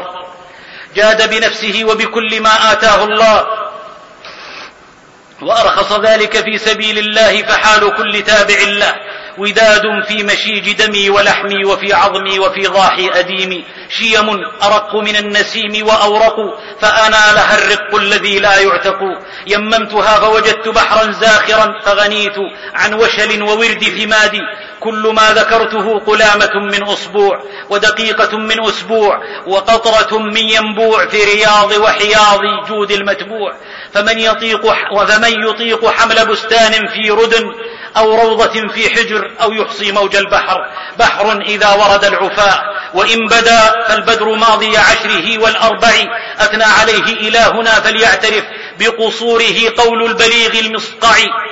جاد بنفسه وبكل ما آتاه الله، وأرخص ذلك في سبيل الله، فحال كل تابع له وداد في مشيج دمي ولحمي وفي عظمي وفي ضاحي أديمي، شيم أرق من النسيم وأورق فأنالها الرق الذي لا يعتق. يممتها فوجدت بحرا زاخرا فغنيت عن وشل وورد ثمادي، كل ما ذكرته قلامة من أصبوع ودقيقة من أسبوع وقطرة من ينبوع في رياض وحياض جود المتبوع. فمن يطيق وفمن يطيق حمل بستان في ردن أو روضة في حجر أو يحصي موج البحر. بحر إذا ورد العفاء وإن بدا فالبدر ماضي عشره والأربع، أثنى عليه إلهنا فليعترف بقصوره قول البليغ المصقع.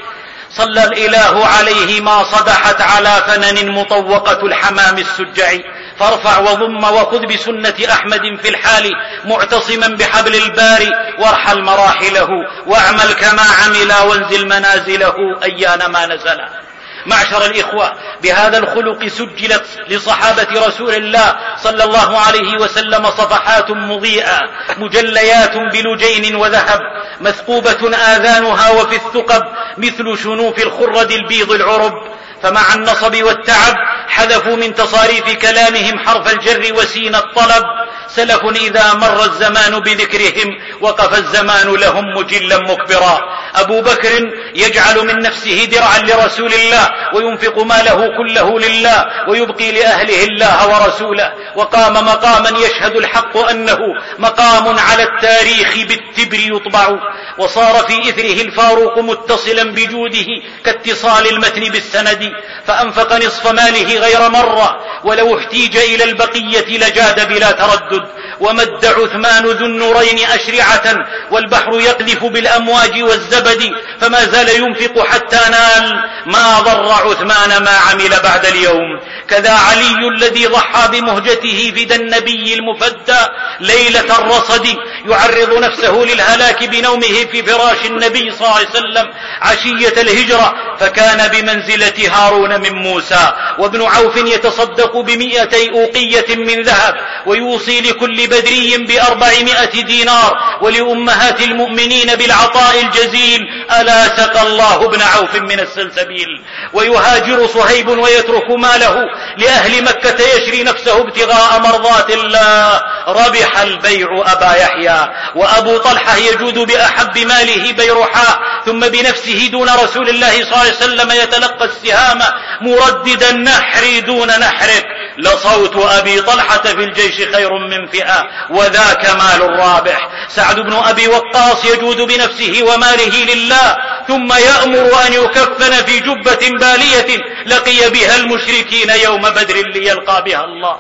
صلى الإله عليه ما صدحت على فنن مطوقة الحمام السجع. فارفع وضم وخذ بسنة أحمد في الحال معتصما بحبل الباري، وارحل مراحله واعمل كما عمل وانزل منازله أيان ما نزل. معشر الإخوة، بهذا الخلق سجلت لصحابة رسول الله صلى الله عليه وسلم صفحات مضيئة مجليات بلجين وذهب، مثقوبة آذانها وفي الثقب مثل شنوف الخرد البيض العرب. فمع النصب والتعب حذفوا من تصاريف كلامهم حرف الجر وسين الطلب. سلف إذا مر الزمان بذكرهم وقف الزمان لهم مجلا مكبرا. أبو بكر يجعل من نفسه درعا لرسول الله وينفق ماله كله لله ويبقي لأهله الله ورسوله، وقام مقاما يشهد الحق أنه مقام على التاريخ بالتبر يطبع. وصار في إثره الفاروق متصلا بجوده كاتصال المتن بالسند، فأنفق نصف ماله غير مرة ولو احتيج إلى البقية لجاد بلا تردد. ومد عثمان ذو النورين أشرعة والبحر يقذف بالأمواج والزبد، فما زال ينفق حتى نال ما ضر عثمان ما عمل بعد اليوم. كذا علي الذي ضحى بمهجته فدى النبي المفدى ليلة الرصد، يعرض نفسه للهلاك بنومه في فراش النبي صلى الله عليه وسلم عشية الهجرة، فكان بمنزلة هارون من موسى. وابن عوف يتصدق بمئتي أوقية من ذهب ويوصي لكل بدري بأربعمائة دينار، ولأمهات المؤمنين بالعطاء الجزيل. ألا سقى الله ابن عوف من السلسبيل. ويهاجر صهيب ويترك ماله لأهل مكة يشري نفسه ابتغاء مرضات الله. ربح البيع أبا يحيى. وأبو طلحة يجود بأحب ماله بيرحاء ثم بنفسه دون رسول الله صلى الله عليه وسلم يتلقى السهام مرددا نحري دون نحرك. لصوت أبي طلحة في الجيش خير من فئة وذاك مال الرابح. سعد بن أبي وقاص يجود بنفسه وماله لله ثم يأمر أن يكفن في جبة بالية لقي بها المشركين يوم بدر ليلقى بها الله.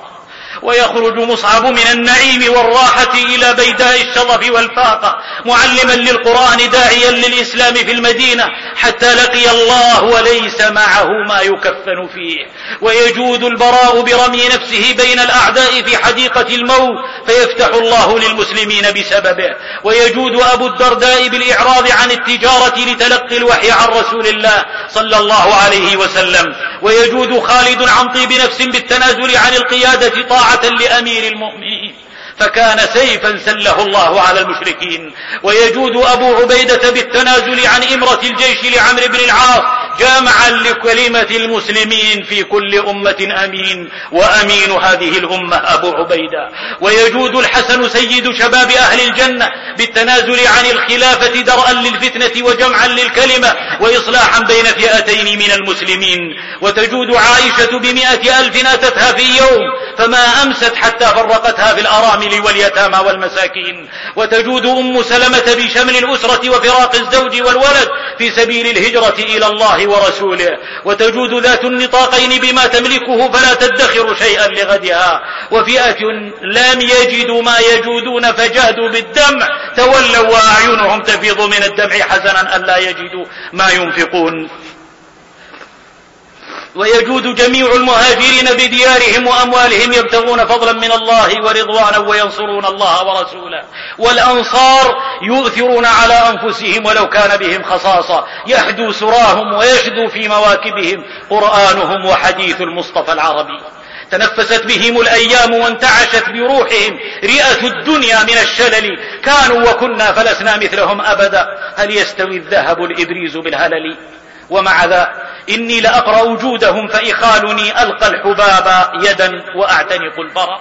ويخرج مصعب من النعيم والراحة إلى بيداء الشظف والفاقة معلما للقرآن داعيا للإسلام في المدينة حتى لقي الله وليس معه ما يكفن فيه. ويجود البراء برمي نفسه بين الأعداء في حديقة الموت فيفتح الله للمسلمين بسببه. ويجود أبو الدرداء بالإعراض عن التجارة لتلقي الوحي عن رسول الله صلى الله عليه وسلم. ويجود خالد عن طيب نفس بالتنازل عن القيادة طاعة لأمير المؤمنين فكان سيفا سله الله على المشركين. ويجود أبو عبيدة بالتنازل عن إمرة الجيش لعمرو بن العاص جامعا لكلمة المسلمين في كل أمة أمين، وأمين هذه الأمة أبو عبيدة. ويجود الحسن سيد شباب أهل الجنة بالتنازل عن الخلافة درءا للفتنة وجمعا للكلمة وإصلاحا بين فئتين من المسلمين. وتجود عائشة بمئة ألف ناتتها في يوم فما أمست حتى فرقتها في الأرامل واليتامى والمساكين. وتجود أم سلمة بشمل الأسرة وفراق الزوج والولد في سبيل الهجرة إلى الله ورسوله. وتجود ذات النطاقين بما تملكه فلا تدخر شيئا لغدها. وفئة لم يجدوا ما يجودون فجادوا بالدمع تولوا وأعينهم تفيض من الدمع حزنا ألا يجدوا ما ينفقون. ويجود جميع المهاجرين بديارهم وأموالهم يبتغون فضلا من الله ورضوانا وينصرون الله ورسوله. والأنصار يؤثرون على أنفسهم ولو كان بهم خصاصة يحدو سراهم ويشدو في مواكبهم قرآنهم وحديث المصطفى العربي. تنفست بهم الأيام وانتعشت بروحهم رئة الدنيا من الشلل. كانوا وكنا فلسنا مثلهم أبدا. هل يستوي الذهب الإبريز بالهلل؟ ومع ذا إني لأقرأ وجودهم فإخالني ألقى الحباب يدا وأعتنق البرى.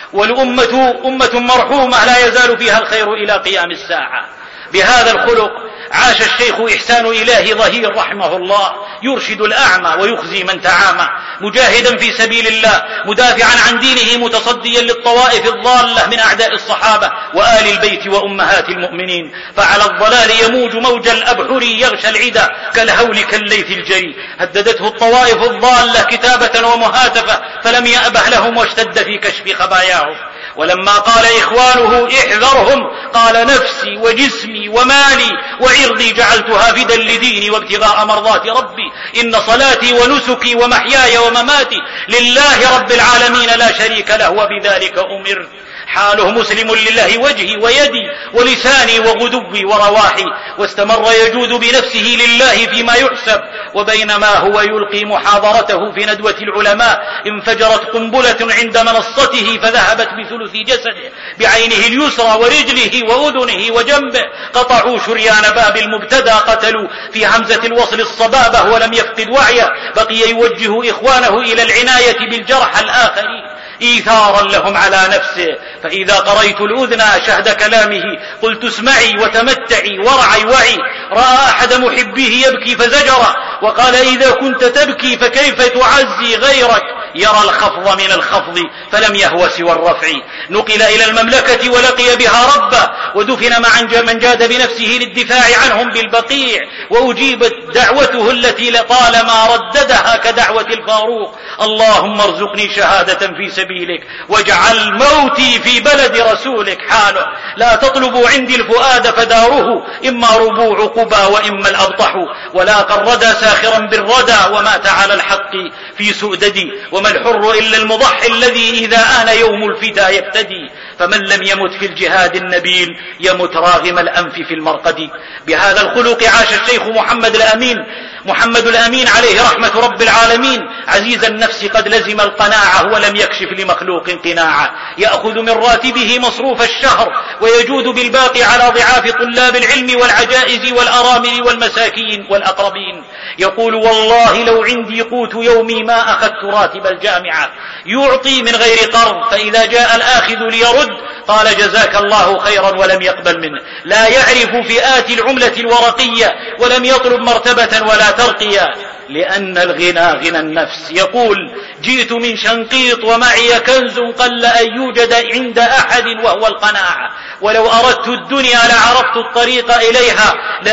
والأمة أمة مرحومة لا يزال فيها الخير إلى قيام الساعة. بهذا الخلق عاش الشيخ إحسان إلهي ظهير رحمه الله، يرشد الأعمى ويخزي من تعامى، مجاهدا في سبيل الله، مدافعا عن دينه، متصديا للطوائف الضالة من أعداء الصحابة وآل البيت وأمهات المؤمنين. فعلى الضلال يموج موج الأبحر يغشى العدا كالهول كالليث الجري. هددته الطوائف الضالة كتابة ومهاتفة فلم يأبه لهم واشتد في كشف خباياهم. ولما قال إخوانه احذرهم قال نفسي وجسمي ومالي وعرضي جعلتها فدا لديني وابتغاء مرضات ربي، إن صلاتي ونسكي ومحياي ومماتي لله رب العالمين لا شريك له وبذلك أمرت. حاله مسلم لله وجهي ويدي ولساني وغدوي ورواحي، واستمر يجود بنفسه لله فيما يحسب. وبينما هو يلقي محاضرته في ندوة العلماء انفجرت قنبلة عند منصته فذهبت بثلث جسده، بعينه اليسرى ورجله وأذنه وجنبه. قطعوا شريان باب المبتدى، قتلوا في همزة الوصل الصبابة ولم يفقد وعيه. بقي يوجه إخوانه إلى العناية بالجرحى الآخرين إيثارا لهم على نفسه. فإذا قريت الأذن شهد كلامه قلت اسمعي وتمتعي ورعي وعي. رأى أحد محبيه يبكي فزجره وقال إذا كنت تبكي فكيف تعزي غيرك يرى الخفض من الخفض فلم يهوى سوى الرفع. نقل إلى المملكة ولقي بها ربه، ودفن مع من جاد بنفسه للدفاع عنهم بالبقيع، وأجيبت دعوته التي لطالما رددها كدعوة الفاروق: اللهم ارزقني شهادة في سبيلك واجعل موتي في بلد رسولك. حاله: لا تطلبوا عندي الفؤاد فداره، إما ربوع قبى وإما الأبطح. ولاقى الردى ساخرا بالردى ومات على الحق في سؤددي. وما الحر إلا المضحي الذي إذا آن يوم الفدا يبتدي. فمن لم يمت في الجهاد النبيل يمت راغم الأنف في المرقد. بهذا الخلق عاش الشيخ محمد الأمين محمد الأمين عليه رحمة رب العالمين، عزيز النفس قد لزم القناعة ولم يكشف لمخلوق قناعة. يأخذ من راتبه مصروف الشهر ويجود بالباقي على ضعاف طلاب العلم والعجائز والأرامل والمساكين والأقربين. يقول: والله لو عندي قوت يومي ما أخذت راتب الجامعة. يعطي من غير قرض، فإذا جاء الآخذ ليرد قال: جزاك الله خيرا، ولم يقبل منه. لا يعرف فئات العملة الورقية ولم يطلب مرتبة ولا ترقية، لأن الغنى غنى النفس. يقول: جئت من شنقيط ومعي كنز قل أن يوجد عند أحد وهو القناعة، ولو أردت الدنيا لعرفت الطريق إليها،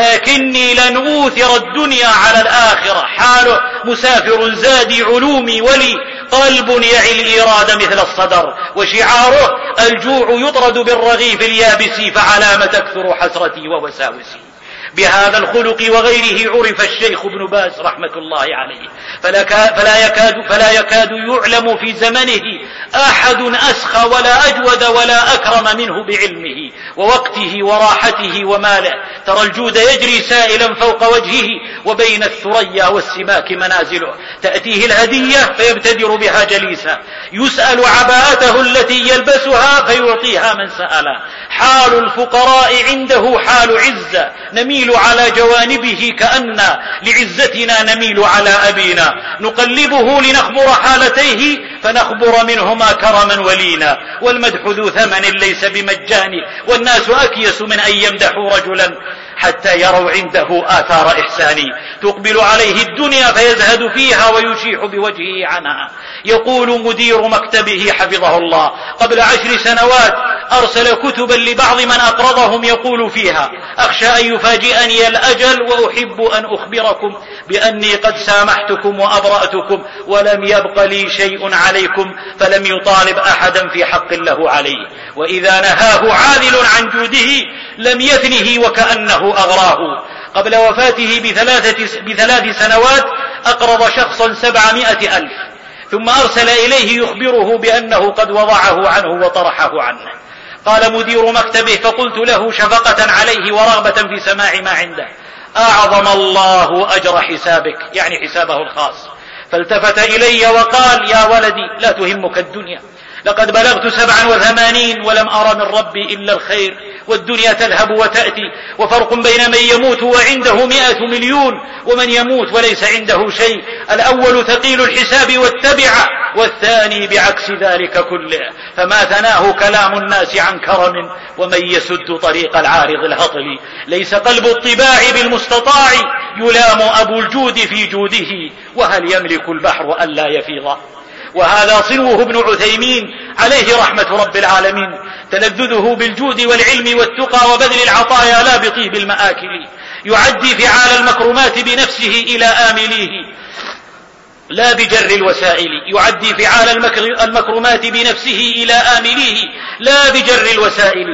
لكني لن أوثر الدنيا على الآخرة. حاله: مسافر زادي علومي ولي قلب يعي الإرادة مثل الصدر. وشعاره: الجوع يطرد بالرغيف اليابس، فعلام تكثر حسرتي ووساوسي. بهذا الخلق وغيره عرف الشيخ ابن باز رحمة الله عليه، فلا يكاد, فلا يكاد يعلم في زمنه أحد أسخى ولا أجود ولا أكرم منه بعلمه ووقته وراحته وماله. ترى الجود يجري سائلا فوق وجهه، وبين الثريا والسماك منازله. تأتيه الهدية فيبتدر بها جليسا، يسأل عباءته التي يلبسها فيعطيها من سأله. حال الفقراء عنده حال عزة، نميل على جوانبه كأن لعزتنا نميل على أبينا. نقلبه لنخبر حالتيه فنخبر منهما كرما ولينا. والمدح ذو ثمن ليس بمجان، والناس أكيس من أن يمدحوا رجلا حتى يروا عنده آثار إحساني. تقبل عليه الدنيا فيزهد فيها ويشيح بوجهه عنها. يقول مدير مكتبه حفظه الله: قبل عشر سنوات أرسل كتبا لبعض من أقرضهم يقول فيها: أخشى أن يفاجئني الأجل وأحب أن أخبركم بأني قد سامحتكم وأبرأتكم ولم يبق لي شيء عليكم، فلم يطالب أحدا في حق له عليه. وإذا نهاه عادل عن جوده لم يثنه وكأنه أغراه. قبل وفاته بثلاثة بثلاث سنوات أقرض شخصا سبعمائة ألف، ثم أرسل إليه يخبره بأنه قد وضعه عنه وطرحه عنه. قال مدير مكتبه: فقلت له شفقة عليه ورغبة في سماع ما عنده: أعظم الله أجر حسابك، يعني حسابه الخاص. فالتفت إلي وقال: يا ولدي لا تهمك الدنيا، لقد بلغت سبعا وثمانين ولم أرى من ربي إلا الخير، والدنيا تذهب وتأتي، وفرق بين من يموت وعنده مئة مليون ومن يموت وليس عنده شيء. الأول ثقيل الحساب والتبعة، والثاني بعكس ذلك كله، فما ثناه كلام الناس عن كرم، ومن يسد طريق العارض الهطل. ليس قلب الطباع بالمستطاع، يلام أبو الجود في جوده، وهل يملك البحر أن لا يفيض. وهذا صنوه ابن عثيمين عليه رحمة رب العالمين، تلذذه بالجود والعلم والتقى وبذل العطايا لا بطيب المآكل. يعدي فعال المكرمات بنفسه إلى آمليه لا بجر الوسائل، يعدي فعال المكرمات بنفسه إلى آمليه لا بجر الوسائل.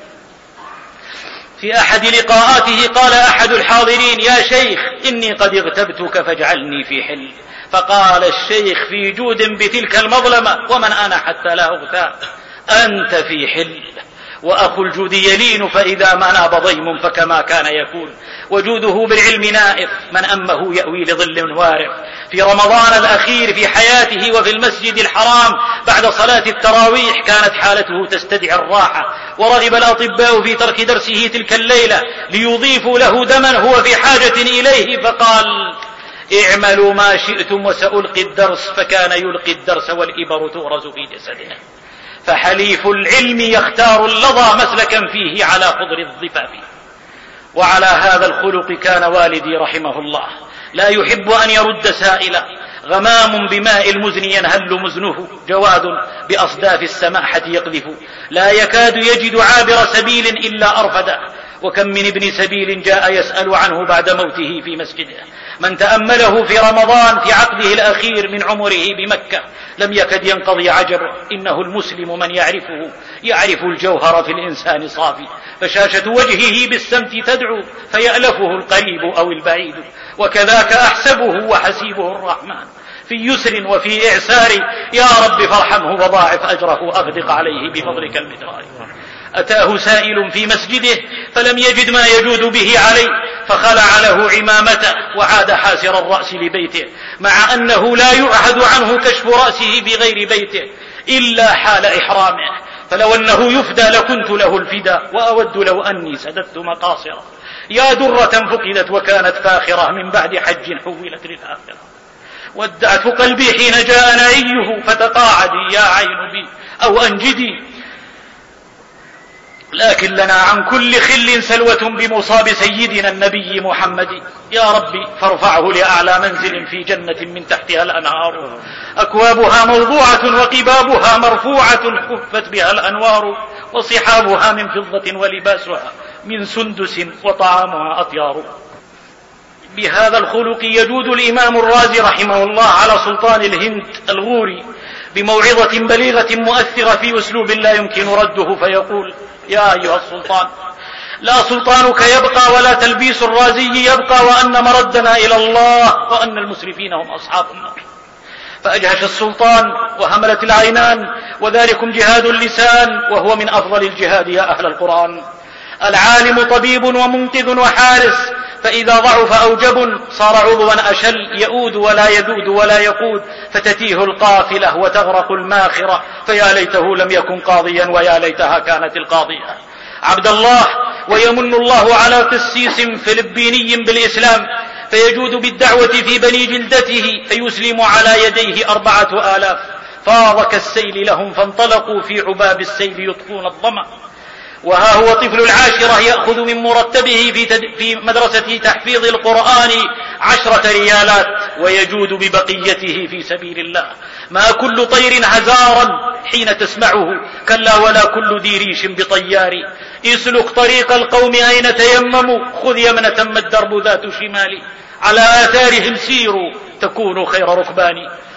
في أحد لقاءاته قال أحد الحاضرين: يا شيخ إني قد اغتبتك فاجعلني في حل. فقال الشيخ في جود بتلك المظلمة: ومن أنا حتى لا أغتاب؟ أنت في حل. وأخو الجود يلين فإذا ما ناب ضيم فكما كان يكون. وجوده بالعلم نائف، من أمه يأوي لظل وارف. في رمضان الأخير في حياته وفي المسجد الحرام بعد صلاة التراويح كانت حالته تستدعي الراحة، ورغب الأطباء في ترك درسه تلك الليلة ليضيفوا له دما هو في حاجة إليه، فقال: اعملوا ما شئتم وسألقي الدرس. فكان يلقي الدرس والإبر تغرز في جسده. فحليف العلم يختار اللظى مسلكا فيه على خضر الضفاف. وعلى هذا الخلق كان والدي رحمه الله، لا يحب أن يرد سائلا. غمام بماء المزن ينهل مزنه، جواد بأصداف السماحة يقذف. لا يكاد يجد عابر سبيل إلا أرفده، وكم من ابن سبيل جاء يسأل عنه بعد موته في مسجده. من تأمله في رمضان في عقده الأخير من عمره بمكة لم يكد ينقضي عجبه. إنه المسلم من يعرفه يعرف الجوهر في الإنسان صافي، فشاشة وجهه بالسمت تدعو فيألفه القريب أو البعيد. وكذاك أحسبه وحسيبه الرحمن في يسر وفي إعسار. يا رب فارحمه وضاعف أجره، أغدق عليه بفضلك المدرار. أتاه سائل في مسجده فلم يجد ما يجود به عليه، فخلع له عمامته وعاد حاسر الرأس لبيته، مع أنه لا يعهد عنه كشف رأسه بغير بيته إلا حال إحرامه. فلو أنه يفدى لكنت له الفدا، وأود لو أني سددت مقاصره. يا درة فقدت وكانت فاخرة، من بعد حج حولت للآخرة. ودعت قلبي حين جاء نعيه، فتقاعدي يا عين بي أو أنجدي. لكن لنا عن كل خل سلوة بمصاب سيدنا النبي محمد. يا ربي فارفعه لأعلى منزل في جنة من تحتها الأنهار، أكوابها موضوعة وقبابها مرفوعة، حفت بها الأنوار، وصحابها من فضة ولباسها من سندس وطعامها أطيار. بهذا الخلق يجود الإمام الرازي رحمه الله على سلطان الهند الغوري بموعظة بليغة مؤثرة في أسلوب لا يمكن رده، فيقول: يا أيها السلطان، لا سلطانك يبقى ولا تلبيس الرازي يبقى، وأن مردنا إلى الله، وأن المسرفين هم أصحاب النار. فأجهش السلطان وهملت العينان، وذلكم جهاد اللسان، وهو من أفضل الجهاد يا أهل القرآن. العالم طبيب ومنقذ وحارس، فإذا ضعف أو جبن صار عضوا أشل، يؤود ولا يذود ولا يقود، فتتيه القافلة وتغرق الماخرة، فيا ليته لم يكن قاضيا ويا ليتها كانت القاضية. عبد الله، ويمن الله على قسيس فلبيني بالإسلام، فيجود بالدعوة في بني جلدته، فيسلم على يديه أربعة آلاف، فاض كالسيل لهم، فانطلقوا في عباب السيل يطفون الظمأ. وها هو طفل العاشرة يأخذ من مرتبه في, تد... في مدرسة تحفيظ القرآن عشرة ريالات، ويجود ببقيته في سبيل الله. ما كل طير هزارا حين تسمعه، كلا ولا كل ذي ريش بطيار. اسلك طريق القوم أين تيمموا، خذ يمنة ما الدرب ذات شمال، على آثارهم سيروا تكونوا خير ركبان.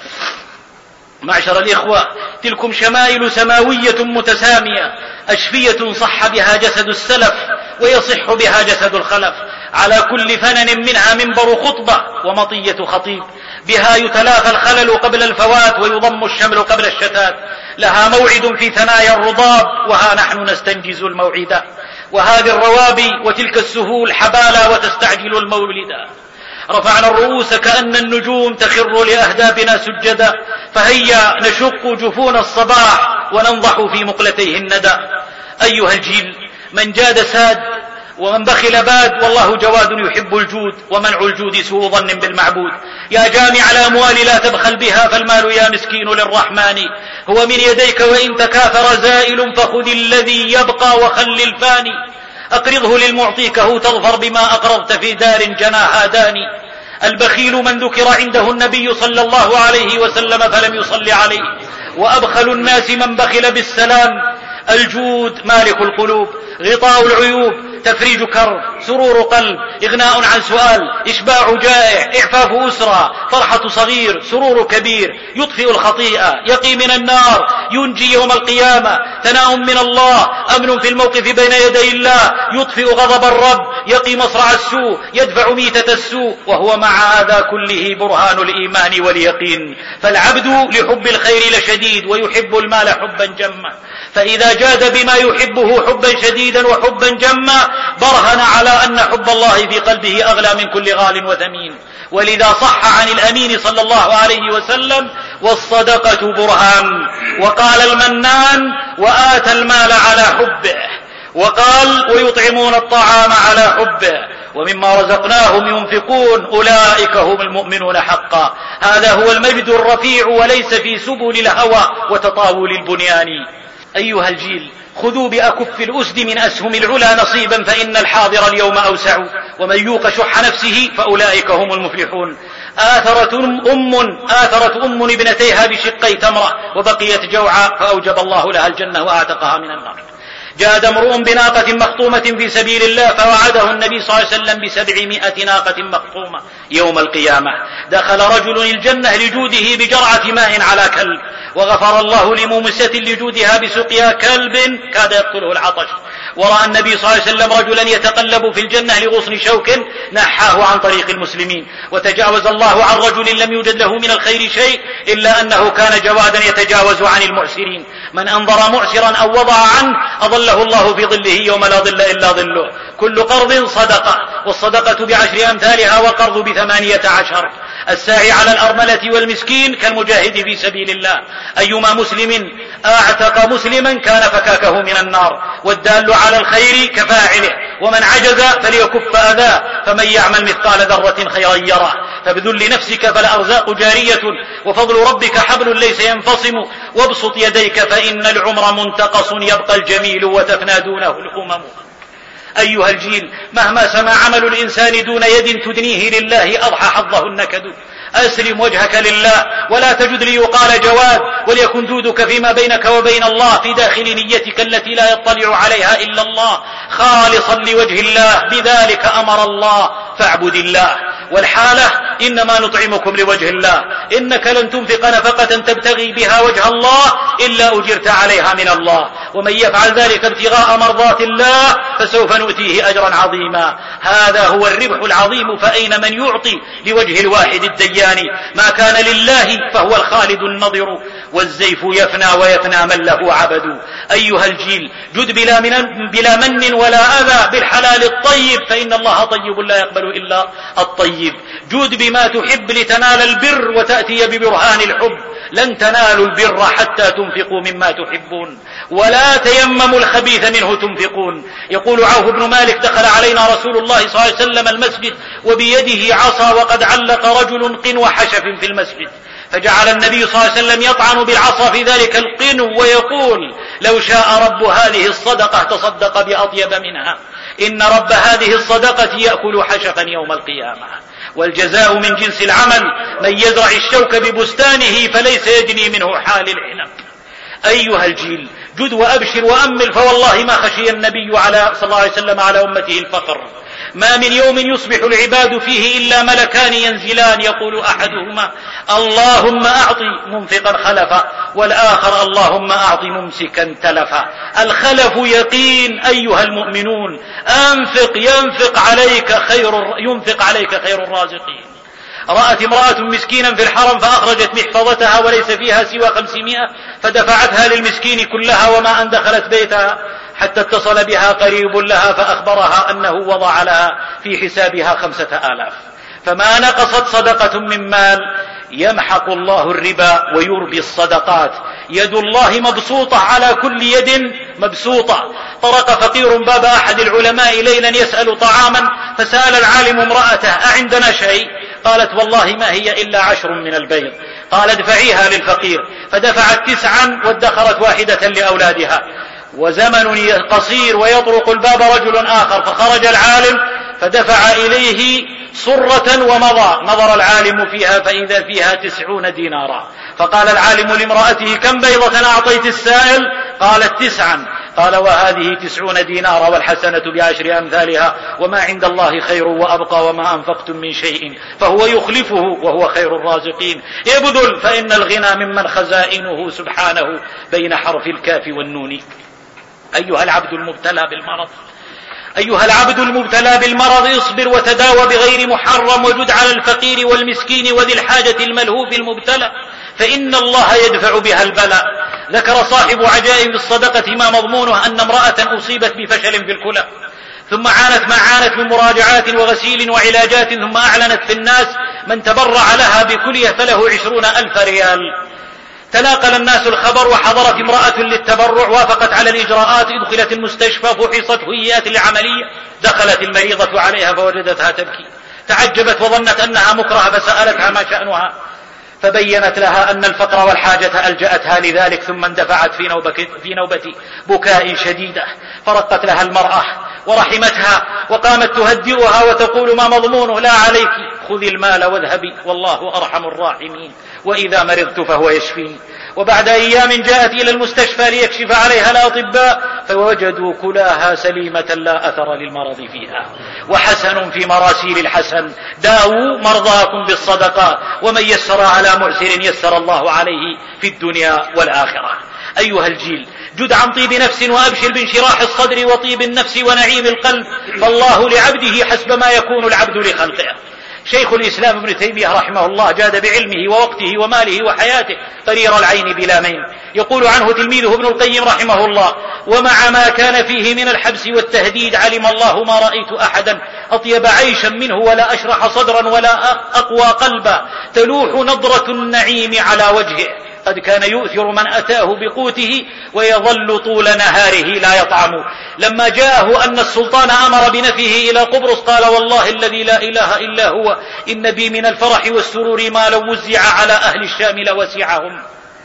معشر الإخوة، تلكم شمائل سماوية متسامية، أشفية صح بها جسد السلف ويصح بها جسد الخلف. على كل فنن منها منبر خطبة ومطية خطيب، بها يتلافى الخلل قبل الفوات ويضم الشمل قبل الشتات. لها موعد في ثنايا الرضاب، وها نحن نستنجز الموعدا. وهذه الروابي وتلك السهول حبالا وتستعجل المولدا. رفعنا الرؤوس كأن النجوم تخر لأهدافنا سجدا، فهيا نشق جفون الصباح وننضح في مقلتيه الندى. أيها الجيل، من جاد ساد ومن بخل باد، والله جواد يحب الجود، ومنع الجود سوء ظن بالمعبود. يا جامع الأموال لا تبخل بها، فالمال يا مسكين للرحمن هو من يديك، وإن تكاثر زائل فخذ الذي يبقى وخل الفاني. أقرضه للمعطيك هو تظفر بما أقرضت في دار جناها داني. البخيل من ذكر عنده النبي صلى الله عليه وسلم فلم يصل عليه، وأبخل الناس من بخل بالسلام. الجود مالك القلوب، غطاء العيوب، تفريج كرب، سرور قلب، إغناء عن سؤال، إشباع جائع، إعفاف أسرة، فرحة صغير، سرور كبير، يطفئ الخطيئة، يقي من النار، ينجي يوم القيامة، ثناء من الله، أمن في الموقف بين يدي الله، يطفئ غضب الرب، يقي مصرع السوء، يدفع ميتة السوء، وهو مع هذا كله برهان الإيمان واليقين. فالعبد لحب الخير لشديد، ويحب المال حبا جما، فإذا جاد بما يحبه حبا شديدا وحبا جما برهن على أن حب الله في قلبه أغلى من كل غال وثمين. ولذا صح عن الأمين صلى الله عليه وسلم: والصدقة برهان. وقال المنان: وآتى المال على حبه. وقال: ويطعمون الطعام على حبه، ومما رزقناهم ينفقون، أولئك هم المؤمنون حقا. هذا هو المجد الرفيع، وليس في سبل الهوى وتطاول البنيان. أيها الجيل، خذوا بأكف الأسد من أسهم العلا نصيبا، فإن الحاضر اليوم أوسع، ومن يوق شح نفسه فأولئك هم المفلحون. آثرت أم آثرت أم ابنتيها بشقي تمرة، وبقيت جوعا، فأوجب الله لها الجنة وأعتقها من النار. جاد امرؤ بناقة مخطومة في سبيل الله، فوعده النبي صلى الله عليه وسلم بسبعمائة ناقة مخطومة يوم القيامة. دخل رجل الجنة لجوده بجرعة ماء على كلب، وغفر الله لمومسة لجودها بسقيا كلب كاد يقتله العطش. ورأى النبي صلى الله عليه وسلم رجلا يتقلب في الجنة لغصن شوك نحاه عن طريق المسلمين، وتجاوز الله عن رجل لم يوجد له من الخير شيء إلا أنه كان جوادا يتجاوز عن المعسرين. من أنظر معسرا أو وضع عنه أظله الله في ظله يوم لا ظل إلا ظله. كل قرض صدقة، والصدقة بعشر أمثالها، وقرض بثمانية عشر. الساعي على الأرملة والمسكين كالمجاهد في سبيل الله. أيما مسلم أعتق مسلما كان فكاكه من النار، والدال على الخير كفاعله، ومن عجز فليكف أذاه، فمن يعمل مثقال ذرة خيرا يره. فبذل نفسك فالأرزاق جارية، وفضل ربك حبل ليس ينفصم. وابسط يديك فإن العمر منتقص، يبقى الجميل وتفنى دونه الأمم. أيها الجيل، مهما سما عمل الإنسان دون يد تدنيه لله أضحى حظه النكد. أسلم وجهك لله، ولا تجد ليقال جواد، وليكن جودك فيما بينك وبين الله في داخل نيتك التي لا يطلع عليها إلا الله، خالصا لوجه الله، بذلك أمر الله، فاعبد الله. والحالة: إنما نطعمكم لوجه الله. إنك لن تنفق نفقة تبتغي بها وجه الله إلا أجرت عليها من الله، ومن يفعل ذلك ابتغاء مرضات الله فسوف نؤتيه أجرا عظيما. هذا هو الربح العظيم. فأين من يعطي لوجه الواحد الديان؟ ما كان لله فهو الخالد النظر، والزيف يفنى ويفنى من له عبد. أيها الجيل، جد بلا من, بلا من ولا أذى بالحلال الطيب، فإن الله طيب لا يقبل إلا الطيب. جد بما تحب لتنال البر، وتأتي ببرهان الحب. لن تنالوا البر حتى تنفقوا مما تحبون، ولا تيمموا الخبيث منه تنفقون. يقول عوف بن مالك: دخل علينا رسول الله صلى الله عليه وسلم المسجد وبيده عصا، وقد علق رجل قنو حشف في المسجد، فجعل النبي صلى الله عليه وسلم يطعن بالعصا في ذلك القنو ويقول: لو شاء رب هذه الصدقة تصدق بأطيب منها. إن رب هذه الصدقة يأكل حشفا يوم القيامة. والجزاء من جنس العمل. من يزرع الشوك ببستانه فليس يجني منه حال العنب. أيها الجيل، جد وأبشر وأمل، فوالله ما خشي النبي على صلى الله عليه وسلم على أمته الفقر. ما من يوم يصبح العباد فيه إلا ملكان ينزلان، يقول أحدهما: اللهم أعطي منفقا خلفا، والآخر: اللهم أعطي ممسكا تلفا. الخلف يقين أيها المؤمنون. أنفق ينفق عليك خير ينفق عليك خير الرازقين. رأت امرأة مسكينا في الحرم فأخرجت محفظتها وليس فيها سوى خمسمائة، فدفعتها للمسكين كلها وما أن دخلت بيتها، حتى اتصل بها قريب لها فأخبرها أنه وضع لها في حسابها خمسة آلاف. فما نقصت صدقة من مال. يمحق الله الربا ويربي الصدقات. يد الله مبسوطة على كل يد مبسوطة. طرق فقير باب أحد العلماء ليلا يسأل طعاما، فسأل العالم امرأته: أعندنا شيء؟ قالت: والله ما هي إلا عشر من البيض. قال: ادفعيها للفقير. فدفعت تسعا وادخرت واحدة لأولادها. وزمن قصير ويطرق الباب رجل آخر، فخرج العالم فدفع إليه صرة ومضى. نظر العالم فيها فإذا فيها تسعون دينارا. فقال العالم لامرأته: كم بيضة أعطيت السائل؟ قالت: تسعا. قال: وهذه تسعون دينارا والحسنة بعشر أمثالها، وما عند الله خير وأبقى، وما أنفقتم من شيء فهو يخلفه وهو خير الرازقين. ابذل فإن الغنى ممن خزائنه سبحانه بين حرف الكاف والنون. أيها العبد المبتلى بالمرض أيها العبد المبتلى بالمرض اصبر وتداوى بغير محرم، وجد على الفقير والمسكين وذي الحاجة الملهوف المبتلى، فإن الله يدفع بها البلاء. ذكر صاحب عجائب الصدقة ما مضمونه أن امرأة أصيبت بفشل في الكلى، ثم عانت ما عانت من مراجعات وغسيل وعلاجات، ثم أعلنت في الناس من تبرع لها بكلية فله عشرون ألف ريال. تناقل الناس الخبر وحضرت امرأة للتبرع، وافقت على الإجراءات، ادخلت المستشفى، فحصت، هيئت العملية. دخلت المريضة عليها فوجدتها تبكي، تعجبت وظنت أنها مكرهة، فسألتها ما شأنها، فبينت لها أن الفقر والحاجة ألجأتها لذلك، ثم اندفعت في نوبة, في نوبة بكاء شديدة. فرقت لها المرأة ورحمتها وقامت تهدئها وتقول: ما مضمونه؟ لا عليك، خذي المال واذهبي، والله أرحم الراحمين، وإذا مرضت فهو يشفيني. وبعد أيام جاءت إلى المستشفى ليكشف عليها الأطباء، فوجدوا كلاها سليمة لا أثر للمرض فيها. وحسن في مراسيل الحسن: داووا مرضاكم بالصدقات، ومن يسر على معسر يسر الله عليه في الدنيا والآخرة. أيها الجيل، جد عن طيب نفس وأبشر بانشراح الصدر وطيب النفس ونعيم القلب، فالله لعبده حسب ما يكون العبد لخلقه. شيخ الإسلام ابن تيمية رحمه الله جاد بعلمه ووقته وماله وحياته قرير العين بلا مين. يقول عنه تلميذه ابن القيم رحمه الله: ومع ما كان فيه من الحبس والتهديد علم الله ما رأيت أحدا أطيب عيشا منه، ولا أشرح صدرا ولا أقوى قلبا تلوح نظرة النعيم على وجهه. قد كان يؤثر من أتاه بقوته ويظل طول نهاره لا يطعم. لما جاءه أن السلطان أمر بنفيه إلى قبرص قال: والله الذي لا إله إلا هو إن بي من الفرح والسرور ما لو وزع على أهل الشام لوسعهم.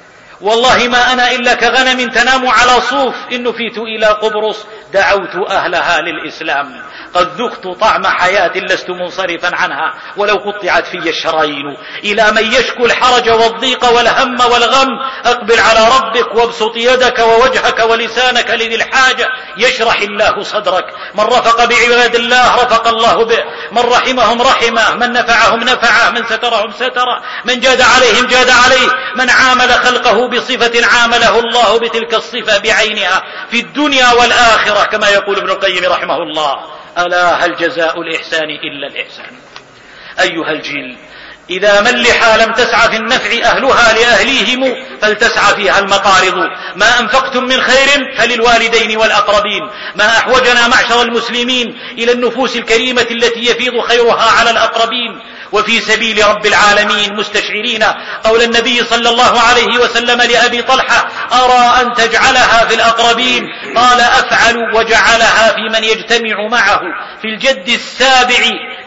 والله ما أنا إلا كغنم تنام على صوف، إن نفيت إلى قبرص دعوت أهلها للإسلام. قد ذقت طعم حياة لست منصرفا عنها ولو قطعت في الشرايين. إلى من يشكو الحرج والضيق والهم والغم أقبل على ربك وابسط يدك ووجهك ولسانك لذي الحاجة يشرح الله صدرك. من رفق بعباد الله رفق الله به، من رحمهم رحمه، من نفعهم نفعه، من سترهم ستره، من جاد عليهم جاد عليه، من عامل خلقه بصفة عامله الله بتلك الصفة بعينها في الدنيا والآخرة، كما يقول ابن القيم رحمه الله: ألا هل جزاء الإحسان إلا الإحسان. أيها الجيل، إذا ملحا لم تسعى في النفع أهلها لأهليهم فلتسعى فيها المقارض. ما أنفقتم من خير فللوالدين والأقربين. ما أحوجنا معشر المسلمين إلى النفوس الكريمة التي يفيض خيرها على الأقربين. وفي سبيل رب العالمين مستشعرين قول النبي صلى الله عليه وسلم لأبي طلحة: أرى أن تجعلها في الأقربين. قال: أفعل، وجعلها في من يجتمع معه في الجد السابع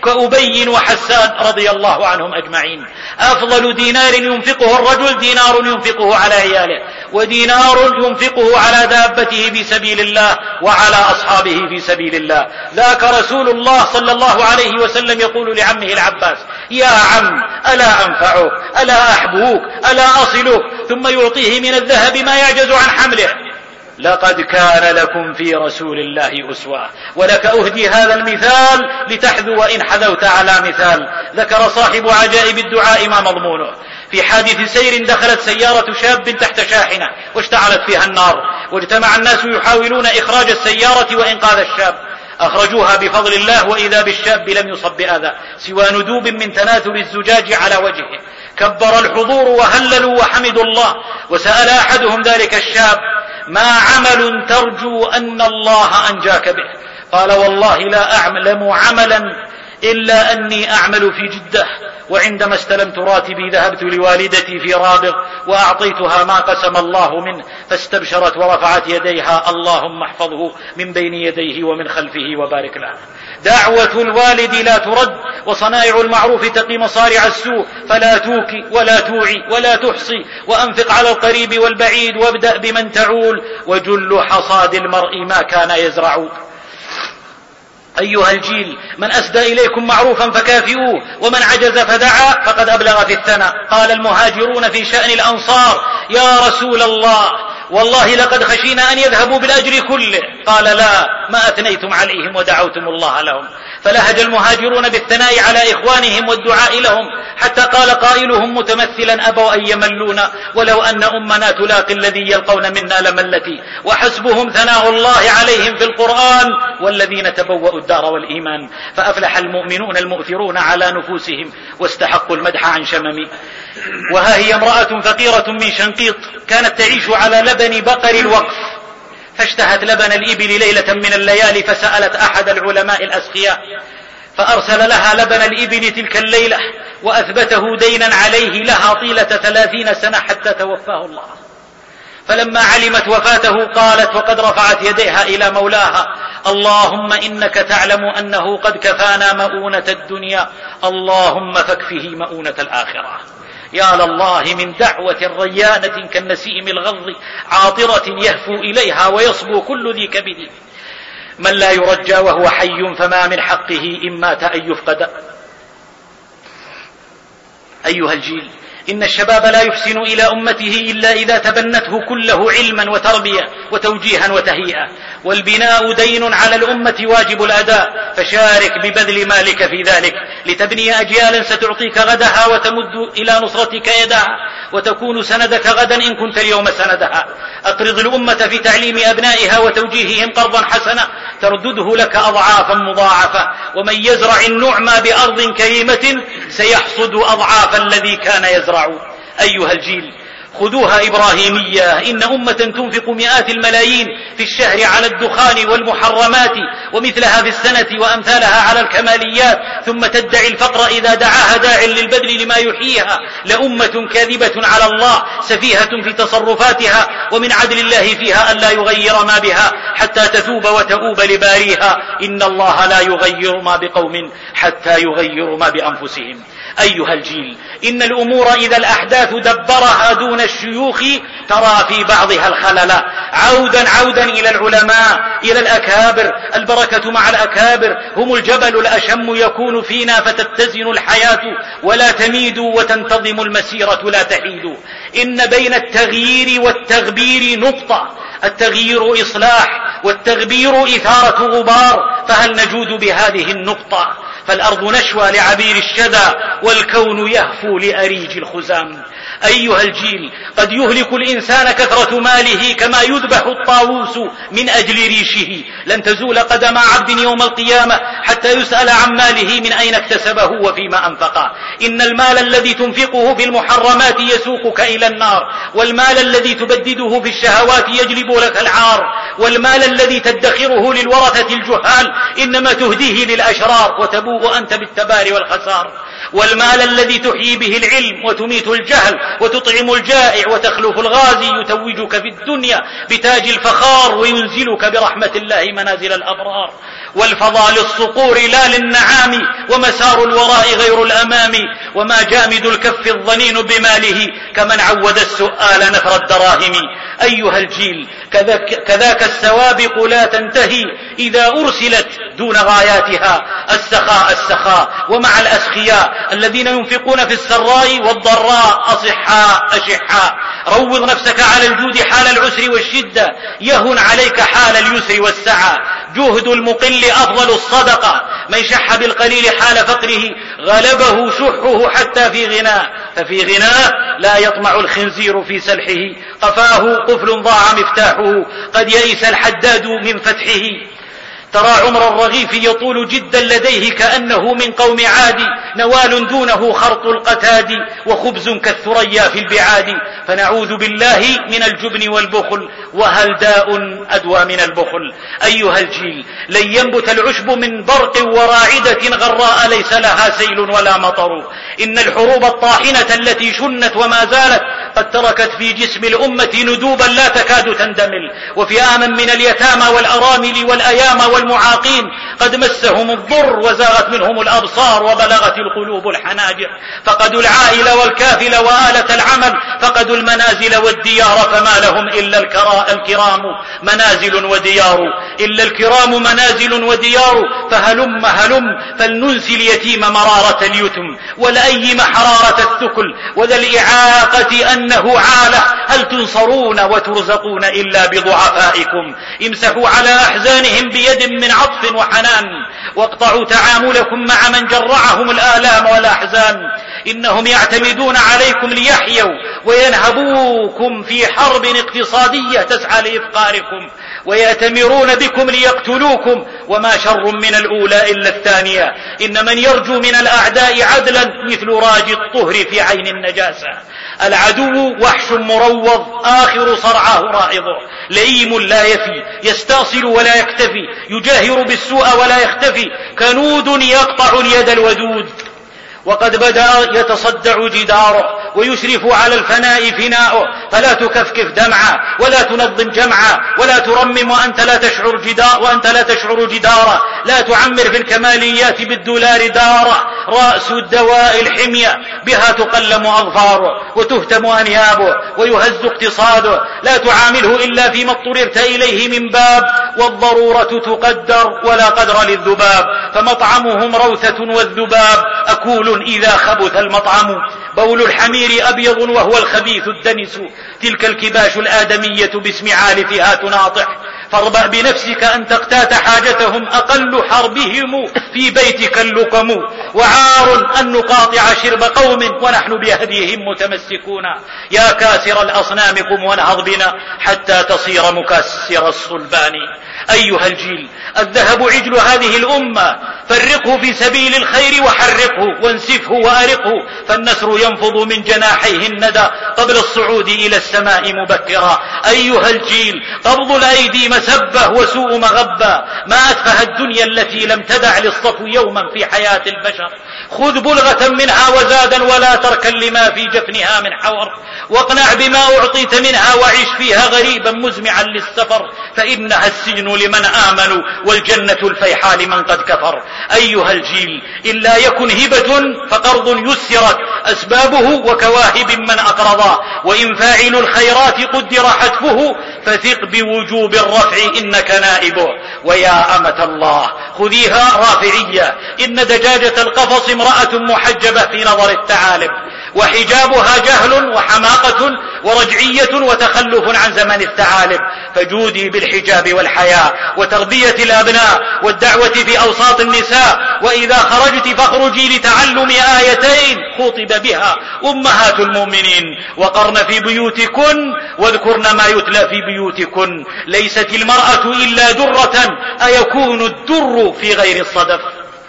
كأبي وحسان رضي الله عنهم أجمعين. أفضل دينار ينفقه الرجل دينار ينفقه على عياله، ودينار ينفقه على دابته في سبيل الله وعلى أصحابه في سبيل الله. ذاك رسول الله صلى الله عليه وسلم يقول لعمه العباس: يا عم، ألا أنفعك، ألا أحبوك، ألا أصلك، ثم يعطيه من الذهب ما يعجز عن حمله. لقد كان لكم في رسول الله أسوة. ولك أهدي هذا المثال لتحذو وإن حذوت على مثال. ذكر صاحب عجائب الدعاء ما مضمونه: في حادث سير دخلت سيارة شاب تحت شاحنة واشتعلت فيها النار، واجتمع الناس يحاولون إخراج السيارة وإنقاذ الشاب. أخرجوها بفضل الله، وإذا بالشاب لم يصب بأذى سوى ندوب من تناثر الزجاج على وجهه. كبر الحضور وهللوا وحمدوا الله. وسأل أحدهم ذلك الشاب: ما عمل ترجو أن الله أنجاك به؟ قال: والله لا أعلم عملا إلا أني أعمل في جدة، وعندما استلمت راتبي ذهبت لوالدتي في رابغ وأعطيتها ما قسم الله منه، فاستبشرت ورفعت يديها: اللهم احفظه من بين يديه ومن خلفه وبارك له. دعوة الوالد لا ترد، وصنائع المعروف تقي مصارع السوء، فلا توكي ولا توعي ولا تحصي، وأنفق على القريب والبعيد، وابدأ بمن تعول، وجل حصاد المرء ما كان يزرع. أيها الجيل، من أسدى إليكم معروفا فكافئوه، ومن عجز فدعا فقد أبلغ في الثناء. قال المهاجرون في شأن الأنصار: يا رسول الله، والله لقد خشينا أن يذهبوا بالأجر كله. قال: لا، ما أثنيتم عليهم ودعوتم الله لهم. فلهج المهاجرون بالثناء على إخوانهم والدعاء لهم، حتى قال قائلهم متمثلا: أبوا أن يملونا، ولو أن أمنا تلاقي الذي يلقون منا لملتي. وحسبهم ثناء الله عليهم في القرآن: والذين تبوأوا الدار والإيمان. فأفلح المؤمنون المؤثرون على نفوسهم، واستحقوا المدح عن شمم. وها هي امرأة فقيرة من شنقيط، كانت تعيش على لبن بقر الوقف، فاشتهت لبن الإبل ليلة من الليالي، فسألت أحد العلماء الأسخياء فأرسل لها لبن الإبل تلك الليلة، وأثبته دينا عليه لها طيلة ثلاثين سنة حتى توفاه الله. فلما علمت وفاته قالت وقد رفعت يديها إلى مولاها: اللهم إنك تعلم أنه قد كفانا مؤونة الدنيا، اللهم فاكفه مؤونة الآخرة. يا لله من دعوة ريانة كالنسيم الغض، عاطرة يهفو إليها ويصبو كل ذي كبد. من لا يرجى وهو حي، فما من حقه إن مات أن يفقد. أيها الجيل، إن الشباب لا يحسن إلى أمته إلا إذا تبنته كله علما وتربية وتوجيها وتهيئة، والبناء دين على الأمة واجب الأداء، فشارك ببذل مالك في ذلك لتبني أجيالا ستعطيك غدها وتمد إلى نصرتك يدها، وتكون سندك غدا إن كنت اليوم سندها. أقرض الأمة في تعليم أبنائها وتوجيههم قرضا حسنا تردده لك أضعافا مضاعفة، ومن يزرع النعمى بأرض كريمة سيحصد أضعاف الذي كان يزرع. أيها الجيل، خذوها إبراهيمية، إن أمة تنفق مئات الملايين في الشهر على الدخان والمحرمات ومثلها في السنة وأمثالها على الكماليات، ثم تدعي الفقر إذا دعاها داع للبذل لما يحييها، لأمة كاذبة على الله سفيهة في تصرفاتها، ومن عدل الله فيها أن لا يغير ما بها حتى تتوب وتؤوب لباريها. إن الله لا يغير ما بقوم حتى يغيروا ما بأنفسهم. أيها الجيل، إن الأمور إذا الأحداث دبرها دون الشيوخ ترى في بعضها الخلل. عودا عودا إلى العلماء، إلى الأكابر، البركة مع الأكابر، هم الجبل الأشم يكون فينا، فتتزن الحياة ولا تميد، وتنتظم المسيرة لا تحيد. إن بين التغيير والتغبير نقطة، التغيير إصلاح والتغبير إثارة غبار، فهل نجود بهذه النقطة؟ فالأرض نشوى لعبير الشذا، والكون يهفو لأريج الخزام. أيها الجيل، قد يهلك الإنسان كثرة ماله كما يذبح الطاووس من أجل ريشه. لن تزول قدم عبد يوم القيامة حتى يسأل عن ماله من أين اكتسبه وفيما أنفقه. إن المال الذي تنفقه في المحرمات يسوقك إلى النار، والمال الذي تبدده في الشهوات يجلب لك العار، والمال الذي تدخره للورثة الجهال إنما تهديه للأشرار، وتبوء أنت بالتبار والخسار. والمال الذي تحيي به العلم وتميت الجهل وتطعم الجائع وتخلف الغازي يتوجك في الدنيا بتاج الفخار، وينزلك برحمة الله منازل الأبرار. والفضاء للصقور لا للنعام، ومسار الوراء غير الأمام، وما جامد الكف الظنين بماله كمن عود السؤال نثر الدراهم. أيها الجيل، كذاك, كذاك السوابق لا تنتهي إذا أرسلت دون غاياتها. السخاء السخاء، ومع الأسخياء الذين ينفقون في السراء والضراء أصحاء أشحاء. روض نفسك على الجود حال العسر والشدة، يهن عليك حال اليسر والسعة. جهد المقل أفضل الصدقة، من شح بالقليل حال فقره غلبه شحه حتى في غناه، ففي غناه لا يطمع الخنزير في سلحه. قفاه قفل ضاع مفتاحه، قد يئس الحداد من فتحه. ترى عمر الرغيف يطول جدا لديه كأنه من قوم عاد، نوال دونه خرط القتاد، وخبز كالثريا في البعاد. فنعوذ بالله من الجبن والبخل وهل داء أدوى من البخل؟ أيها الجيل، لن ينبت العشب من برق وراعدة غراء ليس لها سيل ولا مطر. إن الحروب الطاحنة التي شنت وما زالت قد تركت في جسم الأمة ندوبا لا تكاد تندمل، وفئاما من اليتامى والأرامل والأيام والمعاقين قد مسهم الضر وزاغت منهم الأبصار وبلغت القلوب الحناجر. فقدوا العائل والكافل وآلة العمل، فقدوا المنازل والديار، فما لهم إلا الكرام منازل وديار، إلا الكرام منازل وديار. فهلم هلم فلننسي اليتيم مرارة اليتم، والأيم حرارة الثكل، وذا الإعاقة أنه عالة. هل تنصرون وترزقون إلا بضعفائكم؟ امسحوا على أحزانهم بيد من عطف وحنان، واقطعوا تعاملكم مع من جرعهم الآلام والأحزان. إنهم يعتمدون عليكم ليحيوا وينهبوكم في حرب اقتصادية تسعى لإفقاركم، ويأتمرون بكم ليقتلوكم، وما شر من الأولى إلا الثانية. إن من يرجو من الأعداء عدلا مثل راجي الطهر في عين النجاسة. العدو وحش مروض آخر صرعاه رائضه، لئيم لا يفي، يستأصل ولا يكتفي، يجاهر بالسوء ولا يختفي، كنود يقطع اليد الودود. وقد بدأ يتصدع جداره ويشرف على الفناء فناؤه، فلا تكفكف دمعا ولا تنظم جمعا ولا ترمم وأنت لا تشعر جدار وأنت لا تشعر جدارا، لا تعمر في الكماليات بالدولار دارا. رأس الدواء الحمية، بها تقلم أظفاره وتهتم أنيابه ويهز اقتصاده، لا تعامله إلا فيما اضطررت إليه من باب، والضرورة تقدر ولا قدر للذباب. فمطعمهم روثة والذباب أكول إذا خبث المطعم، بول الحمير أبيض وهو الخبيث الدنس، تلك الكباش الآدمية باسم عالفها تناطح. فاربأ بنفسك أن تقتات حاجتهم، أقل حربهم في بيتك اللقم، وعار أن نقاطع شرب قوم ونحن بهديهم متمسكون. يا كاسر الأصنام قم وانهض بنا حتى تصير مكسر الصلبان. أيها الجيل، الذهب عجل هذه الأمة، فرقه في سبيل الخير وحرقه وانسفه وأرقه، فالنسر ينفض من جناحيه الندى قبل الصعود إلى السماء مبكرا. أيها الجيل، قبض الأيدي مسبة وسوء مغبة، ما أتفه الدنيا التي لم تدع للصفو يوما في حياة البشر. خذ بلغة منها وزادا ولا تركا لما في جفنها من حور، واقنع بما أعطيت منها وعيش فيها غريبا مزمعا للسفر، فإنها السجن لمن آمنوا والجنة الفيحاء لمن قد كفر. أيها الجيل، إلا يكن هبة فقرض يسرت أسبابه وكواهب من أقرضا، وإن فاعل الخيرات قدر حتفه فثق بوجوب الرفع إنك نائبه. ويا أمة الله، خذيها رافعية، إن دجاجة القفص امرأة محجبة في نظر الثعالب، وحجابها جهل وحماقة ورجعية وتخلف عن زمن الثعالب. فجودي بالحجاب والحياء وتربية الأبناء والدعوة في أوساط النساء، وإذا خرجت فاخرجي لتعلم آيتين خطب بها أمهات المؤمنين: وقرن في بيوتكن واذكرن ما يتلى في بيوتكن، ليست المرأة إلا درة أيكون الدر في غير الصدف.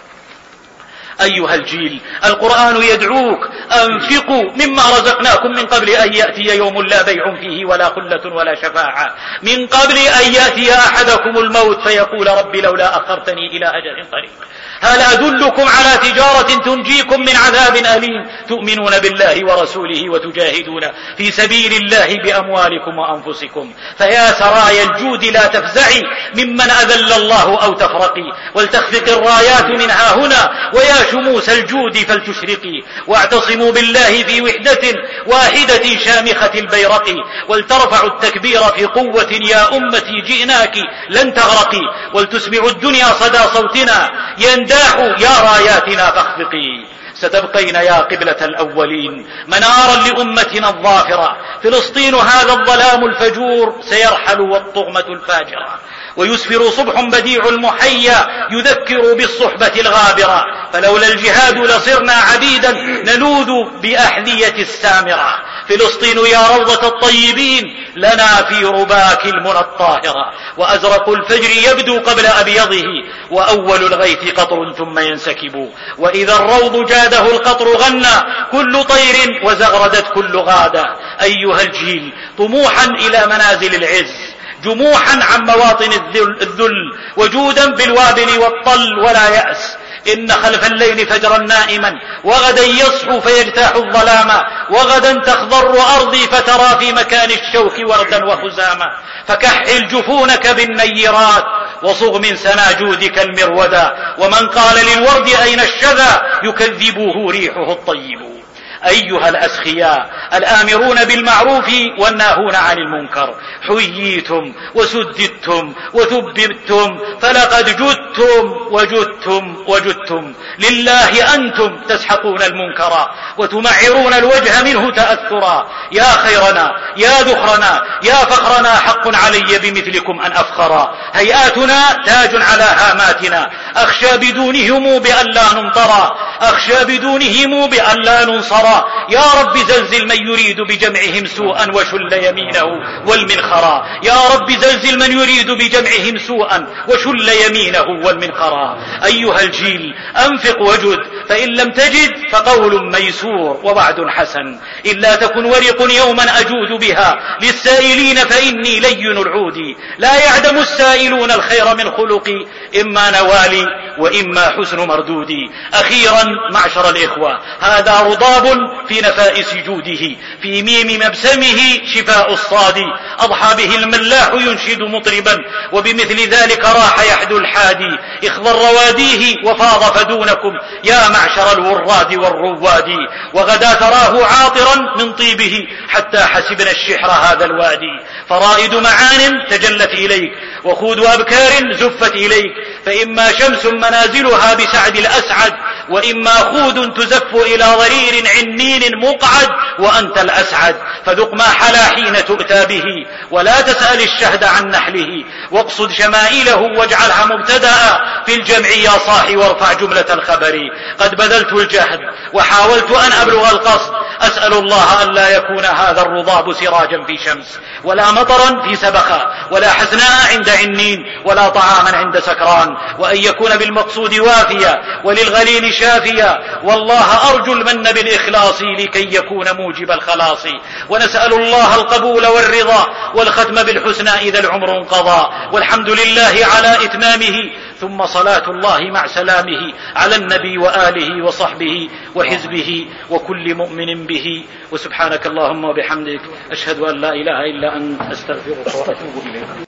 أيها الجيل، القرآن يدعوك: أنفقوا مما رزقناكم من قبل أن يأتي يوم لا بيع فيه ولا خلة ولا شفاعة، من قبل أن يأتي أحدكم الموت فيقول رب لولا أخرتني إلى أجل قريب. هل أدلكم على تجارة تنجيكم من عذاب أليم، تؤمنون بالله ورسوله وتجاهدون في سبيل الله بأموالكم وأنفسكم. فيا سرايا الجود لا تفزعي ممن أذل الله أو تفرقي، ولتخفق الرايات منها هنا، ويا شموس الجود فلتشرقي، واعتصموا بالله في وحدة واحدة شامخة البيرق، ولترفعوا التكبير في قوة يا أمتي جئناك لن تغرقي، ولتسمعوا الدنيا صدى صوتنا ينداح يا راياتنا فاخفقي. ستبقين يا قبلة الأولين منارا لأمتنا الظافرة، فلسطين هذا الظلام الفجور سيرحل والطغمة الفاجرة، ويسفر صبح بديع المحيا يذكر بالصحبة الغابرة، فلولا الجهاد لصرنا عبيدا نلوذ بأحذية السامرة. فلسطين يا روضة الطيبين لنا في رباك المنى الطاهرة، وأزرق الفجر يبدو قبل أبيضه، وأول الغيث قطر ثم ينسكب، وإذا الروض جاده القطر غنى كل طير وزغردت كل غادة. أيها الجيل، طموحا إلى منازل العز جموحا عن مواطن الذل، وجودا بالوابل والطل ولا يأس. إن خلف الليل فجرا نائما، وغدا يصحو فيجتاح الظلام، وغدا تخضر أرضي فترى في مكان الشوك وردا وخزاما. فكحل جفونك بالنيرات، وصغ من سناجودك المرودا، ومن قال للورد أين الشذا يكذبه ريحه الطيب. أيها الأسخياء الآمرون بالمعروف والناهون عن المنكر، حييتم وسددتم وثبتم، فلقد جدتم وجدتم وجدتم. لله أنتم تسحقون المنكر وتمعرون الوجه منه تأثرا. يا خيرنا يا ذخرنا يا فخرنا، حق علي بمثلكم أن أفخرا. هيئاتنا تاج على هاماتنا، أخشى بدونهم بأن لا نمطرا، أخشى بدونهم بأن لا ننصرا. يا رب زلزل من يريد بجمعهم سوءا وشل يمينه والمنخرا. يا رب زلزل من يريد بجمعهم سوءا وشل يمينه والمنخرا. أيها الجيل أنفق وجد، فإن لم تجد فقول ميسور ووعد حسن. إلا تكن ورق يوما أجود بها للسائلين فإني لين العود. لا يعدم السائلون الخير من خلقي، إما نوالي وإما حسن مردودي. أخيرا معشر الإخوة، هذا رضاب في نفائس جوده، في ميم مبسمه شفاء الصاد. أضحى به الملاح ينشد مطربا، وبمثل ذلك راح يحدو الحادي. اخضر رواديه وفاض فدونكم يا معشر الوراد والرواد. وغدا تراه عاطرا من طيبه حتى حسبنا الشحر هذا الوادي. فرائد معان تجلت إليك، وخود أبكار زفت إليك. فإما شمس منازلها بسعد الأسعد، وإما خود تزف إلى ضرير عنين مقعد وأنت الأسعد. فذق ما حلا حين تؤتى به، ولا تسأل الشهد عن نحله. واقصد شمائله واجعلها مبتدأ في الجمع يا صاحي، وارفع جملة الخبر. قد بذلت الجهد وحاولت أن أبلغ القصد، أسأل الله أن لا يكون هذا الرضاب سراجا في شمس، ولا مطرا في سبخة، ولا حسناء عند عنين، ولا طعاما عند سكران، وأن يكون بالمقصود وافيا وللغليل شافيا. والله أرجو المن بالإخلاص لكي يكون موجب الخلاص. ونسأل الله القبول والرضا والختم بالحسنى إذا العمر انقضى. والحمد لله على إتمامه، ثم صلاة الله مع سلامه على النبي وآله وصحبه وحزبه وكل مؤمن به. وسبحانك اللهم وبحمدك، أشهد أن لا إله إلا أنت، أستغفرك وأتوب إليك.